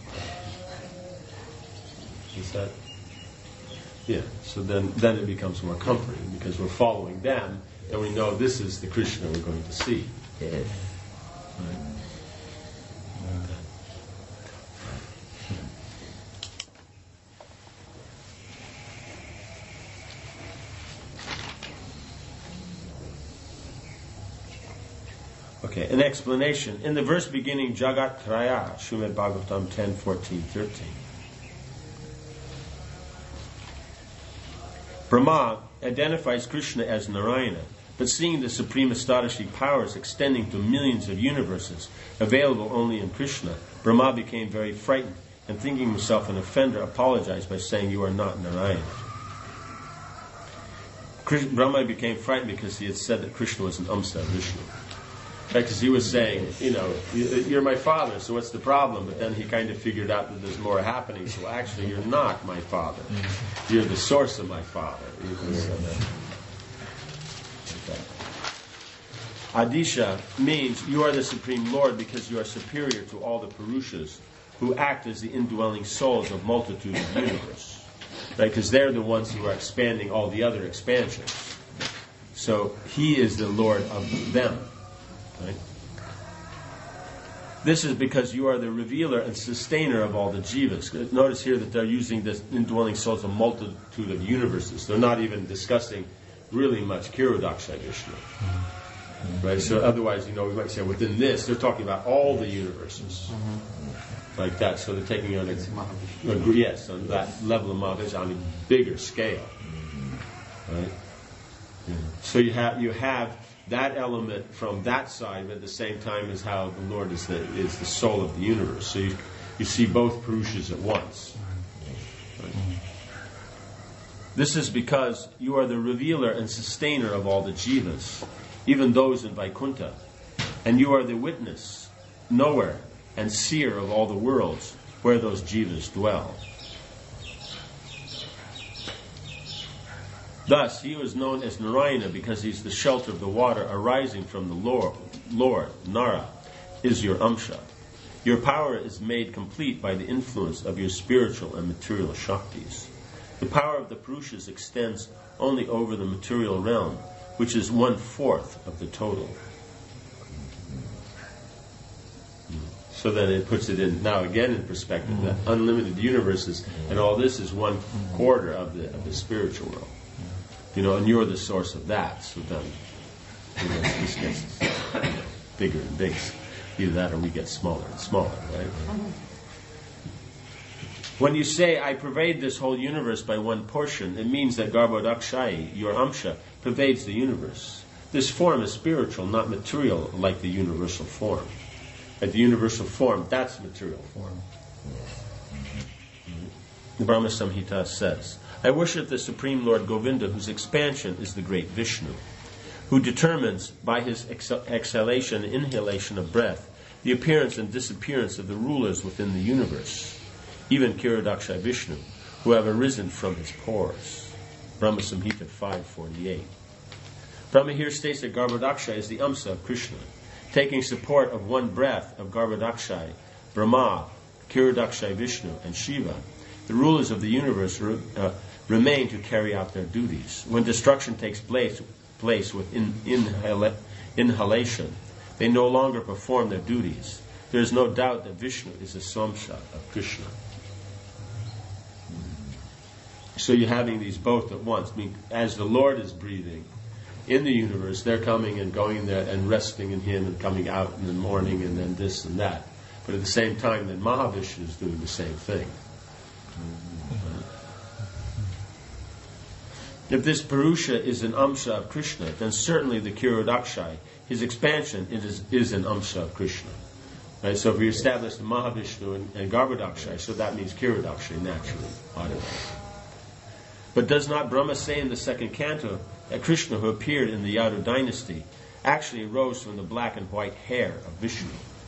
Is that? Yeah. So then, then it becomes more comforting because we're following them, and we know this is the Krishna we're going to see. Yes. Right? Okay, an explanation. In the verse beginning, Jagat Traya, Srimad Bhagavatam ten, fourteen, thirteen. Brahma identifies Krishna as Narayana, but seeing the supreme astonishing powers extending to millions of universes, available only in Krishna, Brahma became very frightened, and thinking himself an offender, apologized by saying, "You are not Narayana." Brahma became frightened because he had said that Krishna was an Amsa of Vishnu. Because he was saying, you know, you're my father, so what's the problem? But then he kind of figured out that there's more happening. So actually, you're not my father. You're the source of my father. Adisha means you are the Supreme Lord because you are superior to all the Purushas who act as the indwelling souls of multitudes of the universe. Right? Because they're the ones who are expanding all the other expansions. So he is the Lord of them. Right? This is because you are the revealer and sustainer of all the jivas. Notice here that they're using this indwelling souls of multitude of universes. They're not even discussing really much Kirodakshai Vishnu. Right? So otherwise, you know, we might say within this, they're talking about all the universes. Like that. So they're taking on a, a yes, on that level of Mahavishnu on a bigger scale. Right? Yeah. So you have you have that element from that side, but at the same time as how the Lord is the is the soul of the universe. So you you see both Purushas at once. Right? This is because you are the revealer and sustainer of all the jivas, even those in Vaikuntha, and you are the witness, knower, and seer of all the worlds where those jivas dwell. Thus, he was known as Narayana because he's the shelter of the water arising from the Lord. Lord, Nara, is your Amsha. Your power is made complete by the influence of your spiritual and material Shaktis. The power of the Purushas extends only over the material realm, which is one-fourth of the total. So then it puts it in, now again in perspective, that unlimited universes, and all this is one quarter of the of the spiritual world. You know, and you're the source of that, so then you know, this gets bigger and bigger. Either that or we get smaller and smaller, right? When you say, I pervade this whole universe by one portion, it means that Garbhodakshai, your Amsha, pervades the universe. This form is spiritual, not material, like the universal form. At the universal form, that's material form. The Brahma Samhita says, I worship the Supreme Lord Govinda, whose expansion is the great Vishnu, who determines by his exhal- exhalation and inhalation of breath the appearance and disappearance of the rulers within the universe, even Kirodakshai Vishnu, who have arisen from his pores. Brahma Samhita five forty-eight. Brahma here states that Garbhodakshai is the Amsa of Krishna, taking support of one breath of Garbhodakshai, Brahma, Kirodakshai Vishnu, and Shiva. The rulers of the universe re, uh, remain to carry out their duties. When destruction takes place, place with in, inhala, inhalation, they no longer perform their duties. There is no doubt that Vishnu is a Samsha of Krishna. So you're having these both at once. I mean, as the Lord is breathing in the universe, they're coming and going there and resting in Him and coming out in the morning and then this and that. But at the same time, then Mahavishnu is doing the same thing. If this Purusha is an Amsha of Krishna, then certainly the Kirodakshai, his expansion, it is, is an Amsha of Krishna. Right? So if we establish the Mahavishnu and, and Garbhodakshai, so that means Kirodakshai naturally, automatically. But does not Brahma say in the second canto that Krishna, who appeared in the Yadu dynasty, actually arose from the black and white hair of Vishnu?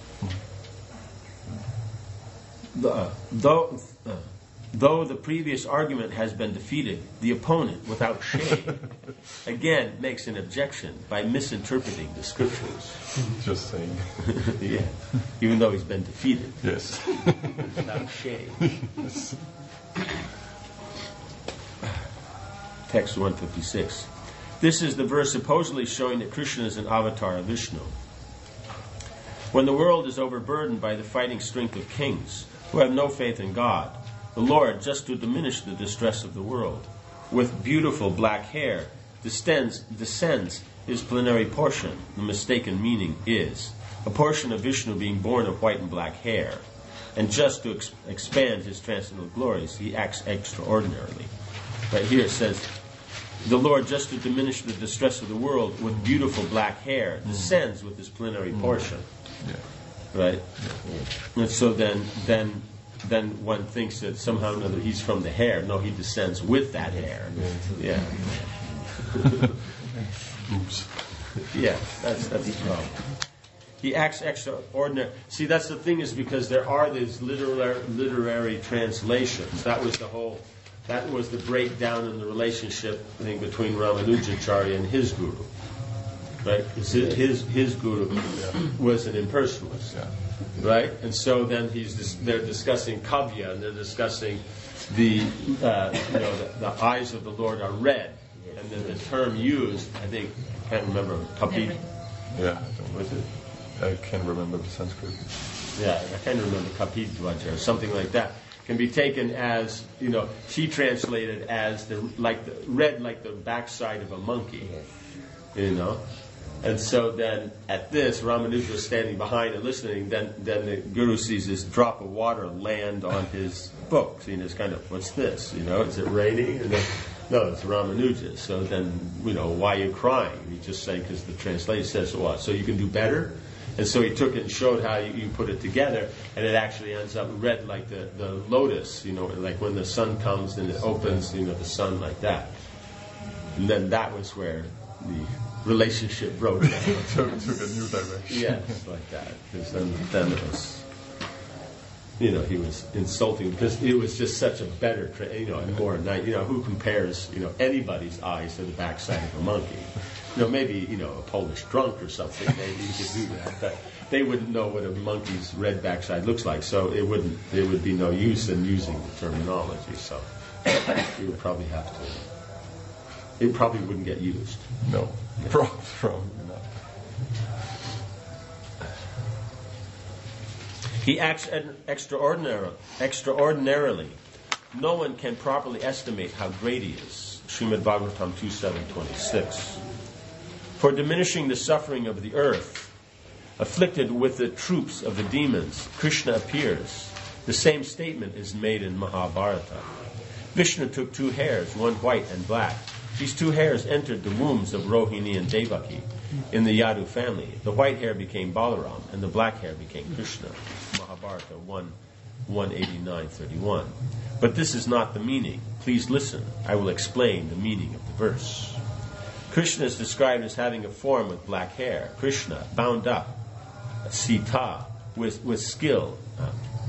The, uh, though, uh, though the previous argument has been defeated, the opponent, without shame, again makes an objection by misinterpreting the scriptures. Just saying. Yeah, even though he's been defeated. Yes. Without shame. Yes. Text one fifty-six. This is the verse supposedly showing that Krishna is an avatar of Vishnu. When the world is overburdened by the fighting strength of kings who have no faith in God, the Lord, just to diminish the distress of the world, with beautiful black hair, descends, descends his plenary portion. The mistaken meaning is a portion of Vishnu being born of white and black hair. And just to ex- expand his transcendental glories, he acts extraordinarily. Right here it says, the Lord, just to diminish the distress of the world, with beautiful black hair, descends with his plenary portion. Yeah. Right? And so then, then, then one thinks that somehow or another he's from the hair. No, he descends with that hair. Yeah. Oops. Yeah, that's that's the problem. He acts extraordinary. See, that's the thing, is because there are these literary, literary translations. That was the whole, that was the breakdown in the relationship thing between Ramanujacharya and his guru. Right? His, his, his guru was an impersonalist. Yeah. Right? And so then he's dis- they're discussing kavya, and they're discussing the, uh, you know, the, the eyes of the Lord are red. And then the term used, I think, I can't remember, kapid. Yeah, I don't Was it? I can't remember the Sanskrit. Yeah, I can't remember, kapid dvaja or something like that. Can be taken as, you know, she translated as the like the red like the backside of a monkey. You know? And so then at this, Ramanuja is standing behind and listening, then then the guru sees this drop of water land on his book. So, you know, it's kind of, what's this? You know, is it raining? And then, no, it's Ramanuja. So then, you know, why are you crying? He's just saying, because the translation says, so what? So you can do better? And so he took it and showed how you, you put it together, and it actually ends up red like the, the lotus, you know, like when the sun comes and it opens, you know, the sun like that. And then that was where the relationship broke down. So it took a new direction. Yes, like that. Because then, then it was, you know, he was insulting, because it was just such a better, tra- you know, and more nice. You know, who compares, you know, anybody's eyes to the backside of a monkey? You know, maybe, you know, a Polish drunk or something, maybe you could do that. But they wouldn't know what a monkey's red backside looks like, so it wouldn't, there would be no use in using the terminology. So you would probably have to, it probably wouldn't get used. No, Yeah. Pro- probably not. He acts an extraordinary, extraordinarily. No one can properly estimate how great he is. Srimad Bhagavatam two seven twenty-six. For diminishing the suffering of the earth, afflicted with the troops of the demons, Krishna appears. The same statement is made in Mahabharata. Vishnu took two hairs, one white and black. These two hairs entered the wombs of Rohini and Devaki in the Yadu family. The white hair became Balaram, and the black hair became Krishna. Mahabharata one eighty-nine thirty-one. But this is not the meaning. Please listen. I will explain the meaning of the verse. Krishna is described as having a form with black hair. Krishna, bound up, Sita, with, with skill, uh,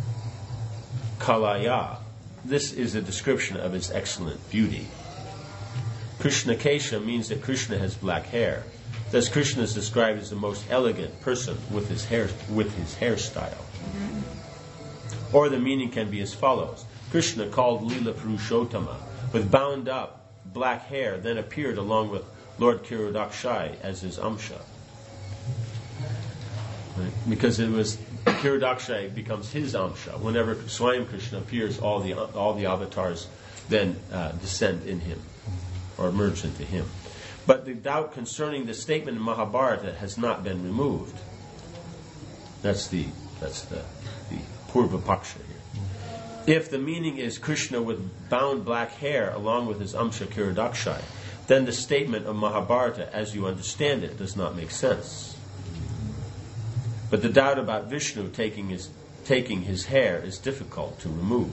Kalaya. This is a description of his excellent beauty. Krishna Kesha means that Krishna has black hair. Thus, Krishna is described as the most elegant person with his hair, with his hairstyle. Or the meaning can be as follows. Krishna, called Lila Purushottama, with bound up black hair, then appeared along with Lord Kirodakshai as his Amsha. Right? Because it was Kirodakshai becomes his Amsha. Whenever Swayam Krishna appears, all the all the avatars then uh, descend in him or merge into him. But the doubt concerning the statement in Mahabharata has not been removed. That's the that's the, the Purva Paksha here. If the meaning is Krishna with bound black hair along with his Amsha Kirodakshai, then the statement of Mahabharata, as you understand it, does not make sense. But the doubt about Vishnu taking his taking his hair is difficult to remove.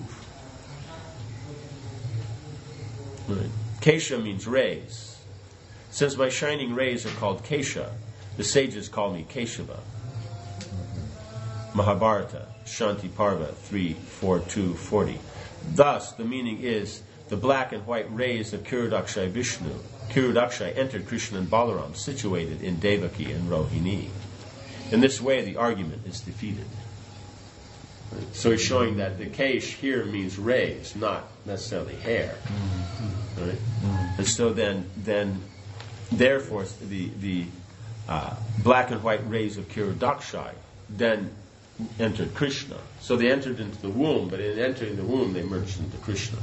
Right. Kesha means rays. Since my shining rays are called Kesha, the sages call me Keshava. Mahabharata, Shanti Parva three forty-two forty. Thus, the meaning is the black and white rays of Kirodakshai Vishnu. Kirodakshai entered Krishna and Balaram, situated in Devaki and Rohini. In this way, the argument is defeated. Right? So he's showing that the Kesh here means rays, not necessarily hair. Right? And so then, then, therefore, the the uh, black and white rays of Kirodakshai then entered Krishna. So they entered into the womb, but in entering the womb, they merged into Krishna.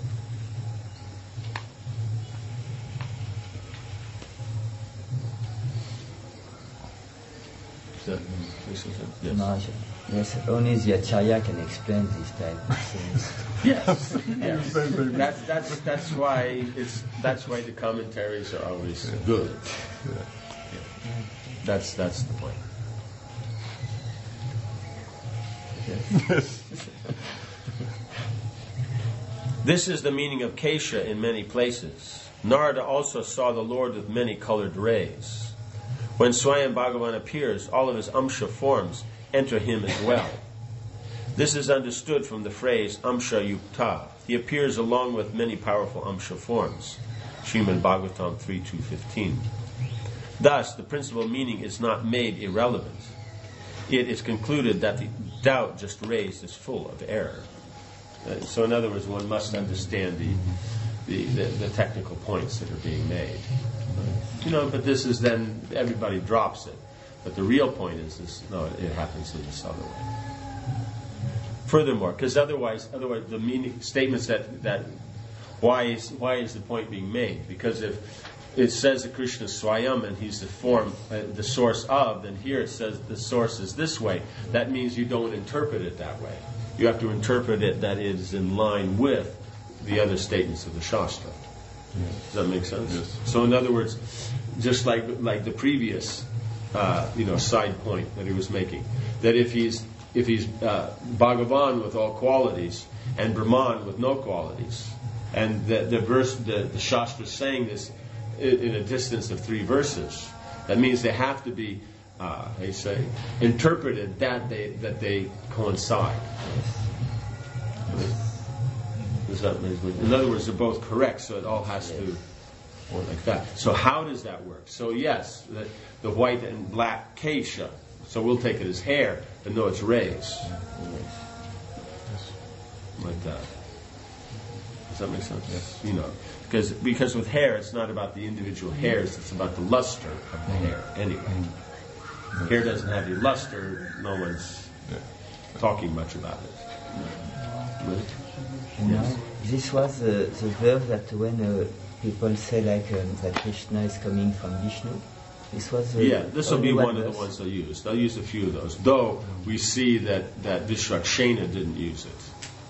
Does that make sense? Yes. No, yes, only the Acharya can explain this type of things. Yes, yes. That's that's that's why it's that's why the commentaries are always good. Yeah. That's that's the point. Yes. This is the meaning of Kesha in many places. Narada also saw the Lord with many colored rays. When Swayam Bhagavan appears, all of his Amsha forms enter him as well. This is understood from the phrase Amsha Yukta. He appears along with many powerful Amsha forms. Srimad Bhagavatam three two fifteen. Thus, the principal meaning is not made irrelevant. It is concluded that the doubt just raised is full of error. Uh, so in other words, one must understand the, the, the, the technical points that are being made. You know, but this is then, everybody drops it. But the real point is this, no, it happens in this other way. Furthermore, because otherwise, otherwise the meaning statements that, that why is why is the point being made? Because if it says that Krishna is Swayam and he's the form, uh, the source of, then here it says the source is this way. That means you don't interpret it that way. You have to interpret it that it is in line with the other statements of the Shastra. Yes. Does that make sense? Yes. So in other words, just like like the previous, uh, you know, side point that he was making, that if he's if he's uh, Bhagavan with all qualities and Brahman with no qualities, and the the verse the, the Shastra is saying this in, in a distance of three verses, that means they have to be, uh, they say, interpreted that they that they coincide. Does that make sense? In other words, they're both correct, so it all has to work like that. So how does that work? So yes, the, the white and black kesha. So we'll take it as hair, and no, it's rays. Like that. Does that make sense? Yes. You know, because because with hair, it's not about the individual hairs; it's about the luster of the hair. Anyway, mm-hmm. Hair doesn't have any luster. No one's yeah. talking much about it. Really? Yes. This was uh, the verse that when uh, people say like um, that Krishna is coming from Vishnu. This was uh, yeah, this will be one verse. of the ones they'll use. They'll use a few of those, though we see that that Vishrakshena didn't use it.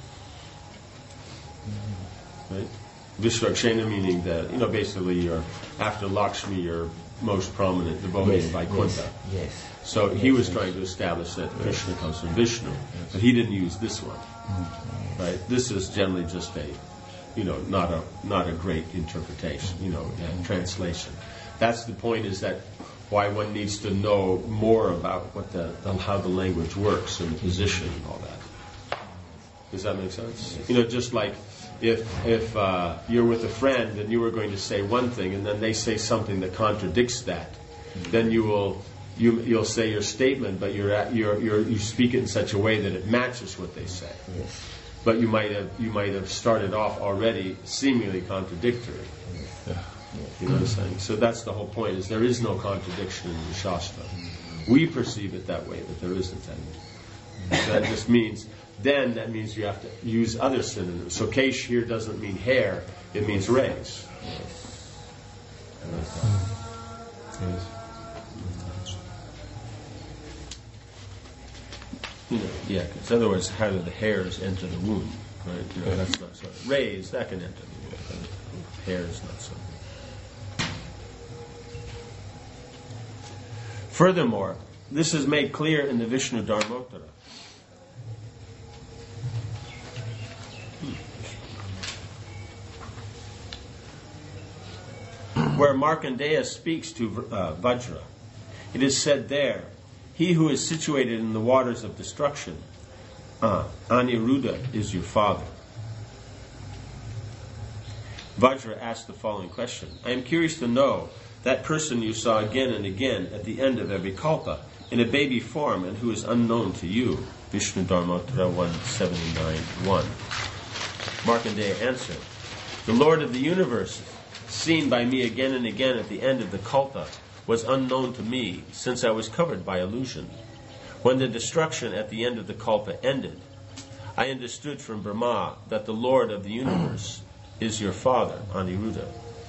Right? Vishrakshena meaning that, you know, basically you're, after Lakshmi, your most prominent devotee Yes, in Vaikuntha. yes, yes. So Yes, he was yes. trying to establish that Krishna comes from Vishnu, but he didn't use this one. Right? This is generally just a, you know, not a not a great interpretation, you know, uh, translation. That's the point, is that why one needs to know more about what the, the how the language works and the position and all that. Does that make sense? You know, just like if if uh, you're with a friend and you were going to say one thing and then they say something that contradicts that, mm-hmm. then you will you you'll say your statement, but you're at, you're you're you speak it in such a way that it matches what they say. Yes. But you might have you might have started off already seemingly contradictory. Yeah. You know what I'm saying? So that's the whole point, is there is no contradiction in the Shastra. We perceive it that way, but there isn't any. That just means, then that means you have to use other synonyms. So kesh here doesn't mean hair, it means rays. Yes. You know, yeah, because in other words, how do the hairs enter the womb? Right? You know, that's not so. Rays, that can enter the womb. Hairs, not so. Furthermore, this is made clear in the Vishnu Dharmottara. Hmm. Where Markandeya speaks to uh, Vajra. It is said there, he who is situated in the waters of destruction, uh, Aniruddha, is your father. Vajra asked the following question. I am curious to know that person you saw again and again at the end of every kalpa, in a baby form and who is unknown to you. Vishnu Dharmottara one seventy-nine one. Markandeya answered, the Lord of the universe, seen by me again and again at the end of the kalpa, was unknown to me, since I was covered by illusion. When the destruction at the end of the kalpa ended, I understood from Brahma that the Lord of the universe is your father, Aniruddha.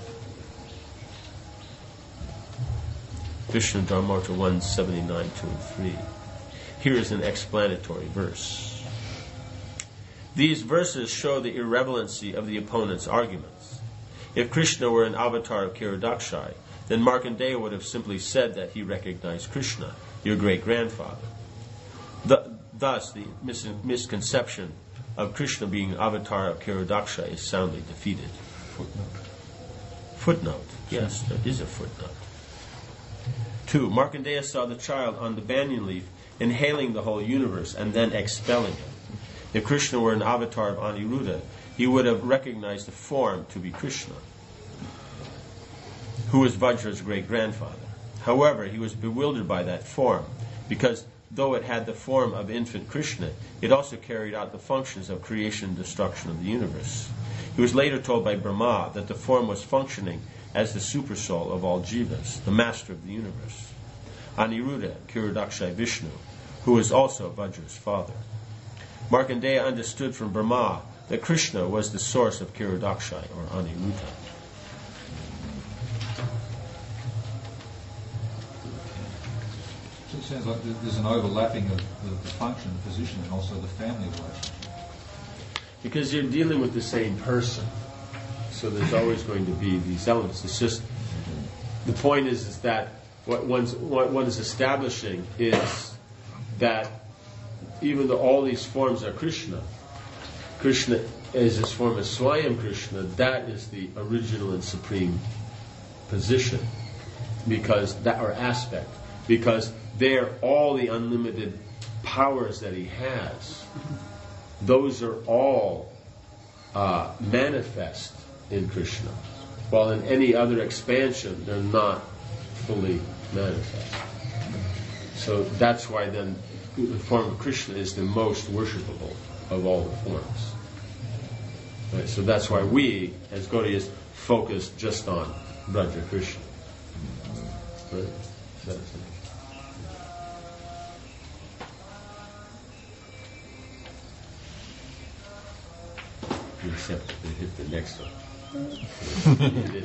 Vishnu Dharmottara one seventy-nine two and three. Here is an explanatory verse. These verses show the irrelevancy of the opponent's arguments. If Krishna were an avatar of Kiradakshai, then Markandeya would have simply said that he recognized Krishna, your great-grandfather. The, thus, the mis- misconception of Krishna being an avatar of Kiradakshai is soundly defeated. Footnote. Footnote. Yes, there is a footnote. Two, Markandeya saw the child on the banyan leaf inhaling the whole universe and then expelling it. If Krishna were an avatar of Aniruddha, he would have recognized the form to be Krishna, who was Vajra's great-grandfather. However, he was bewildered by that form, because though it had the form of infant Krishna, it also carried out the functions of creation and destruction of the universe. He was later told by Brahma that the form was functioning as the supersoul of all jivas, the master of the universe. Aniruddha, Kirodakshai Vishnu, who was also Vajra's father. Markandeya understood from Brahma that Krishna was the source of Kirodakshai, or Aniruddha. So it sounds like there's an overlapping of the, the function, the position, and also the family relationship. Because you're dealing with the same person, so there's always going to be these elements. It's just, the point is, is that what one's, what one is establishing is that even though all these forms are Krishna, Krishna is this form of Swayam Krishna, that is the original and supreme position, because that, or aspect, because they're all the unlimited powers that he has. Those are all uh, manifest in Krishna, while in any other expansion they're not fully manifest. So that's why then the form of Krishna is the most worshipable of all the forms. Right, so that's why we, as Gaudiyas, focus just on Braja Krishna. Right? That's it. Except they hit the next one.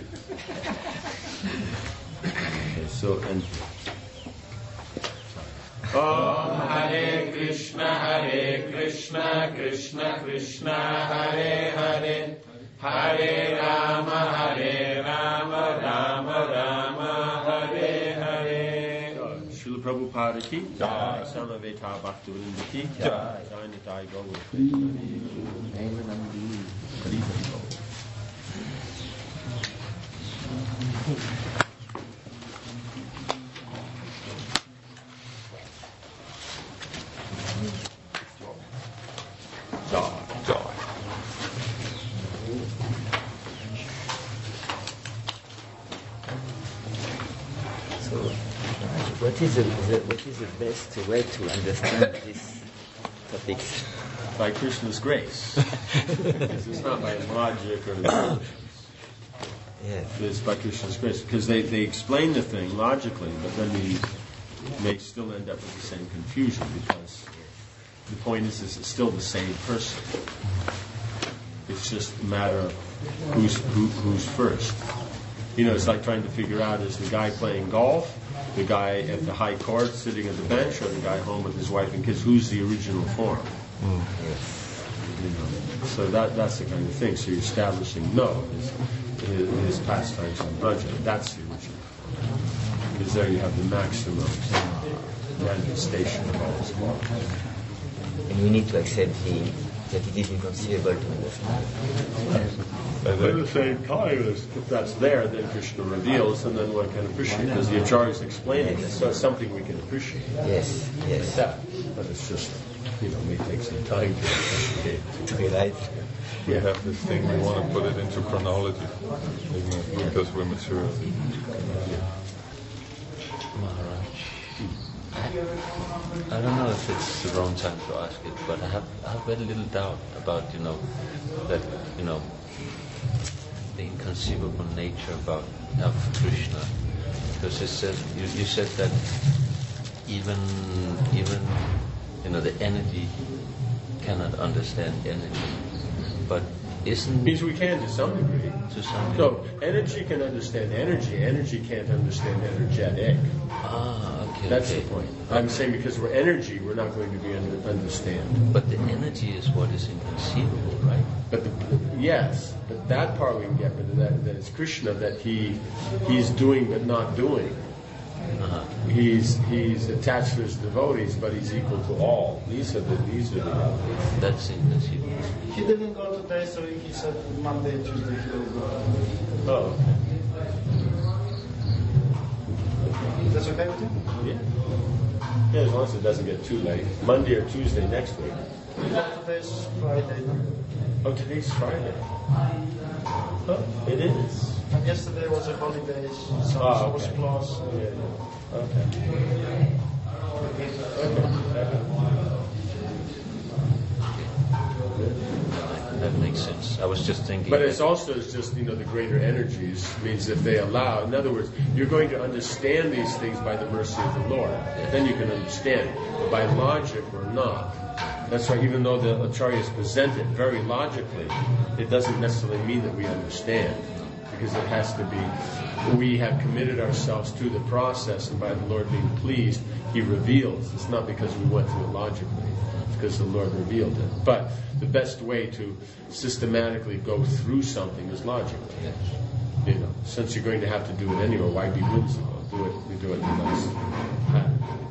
Okay, so and Om Hare Krishna, Hare Krishna, Krishna Krishna, Hare Hare, Hare Rama, Hare Rama, Rama Rama, Hare Hare. Srila Prabhupada ki Jai, Samaveta Bhaktivinoda ki Jai, Jai Nitai Gaur. What is the, the what is the best way to understand these topics? By Krishna's grace. It's not by logic or yeah. It's by Krishna's grace. Because they, they explain the thing logically, but then we may still end up with the same confusion, because the point is, is it's still the same person. It's just a matter of who's who, who's first. You know, it's like trying to figure out, is the guy playing golf, the guy at the high court sitting at the bench, or the guy home with his wife and kids? Who's the original form? Mm. You know, so that that's the kind of thing. So you're establishing, no, his, his, his pastimes on Braja, that's the original form. Because there you have the maximum manifestation of all his forms. And we need to accept the, that it is inconceivable to understand. But at the same time, if that's there, then Krishna reveals, and then one can appreciate, because the Acharya is explaining it, so it's something we can appreciate. Yes, yes. That, but it's just, you know, may take some time to appreciate. To realize. We have this thing, we want to put it into chronology, isn't it? Because we're mature. I don't know if it's the wrong time to ask it, but I have I have very little doubt about, you know, that, you know, the inconceivable nature about of Krishna, because it said you, you said that even even you know the energy cannot understand energy, but isn't Means we can to some degree. to some So energy can understand energy. Energy can't understand energetic. ah okay That's okay. the point. I'm saying because we're energy, we're not going to be under, understand. But the energy is what is inconceivable, right? But the, yes, but that part we can get rid of. That that it's Krishna, that he he's doing but not doing. Uh-huh. He's he's attached to his devotees, but he's equal to all. These are the these are the elements. That's inconceivable. He didn't go today, so he said Monday, Tuesday he will go. Oh. That's okay. okay with you? Yeah. Yeah, as long as it doesn't get too late. Monday or Tuesday next week. Today's Friday, no? Oh, today's Friday. Oh, it is. And yesterday was a holiday, so Oh, it was okay. closed. Yeah, yeah. Okay. That makes sense. I was just thinking. But it's also it's just, you know, the greater energies means if they allow, in other words, you're going to understand these things by the mercy of the Lord. Then you can understand. But by logic or not. That's why even though the Acharyas present it very logically, it doesn't necessarily mean that we understand. Because it has to be, we have committed ourselves to the process, and by the Lord being pleased, He reveals. It's not because we went through it logically. It's because the Lord revealed it. But the best way to systematically go through something is logically. You know, since you're going to have to do it anyway, why be whimsical? Do it. We do it in a nice pattern.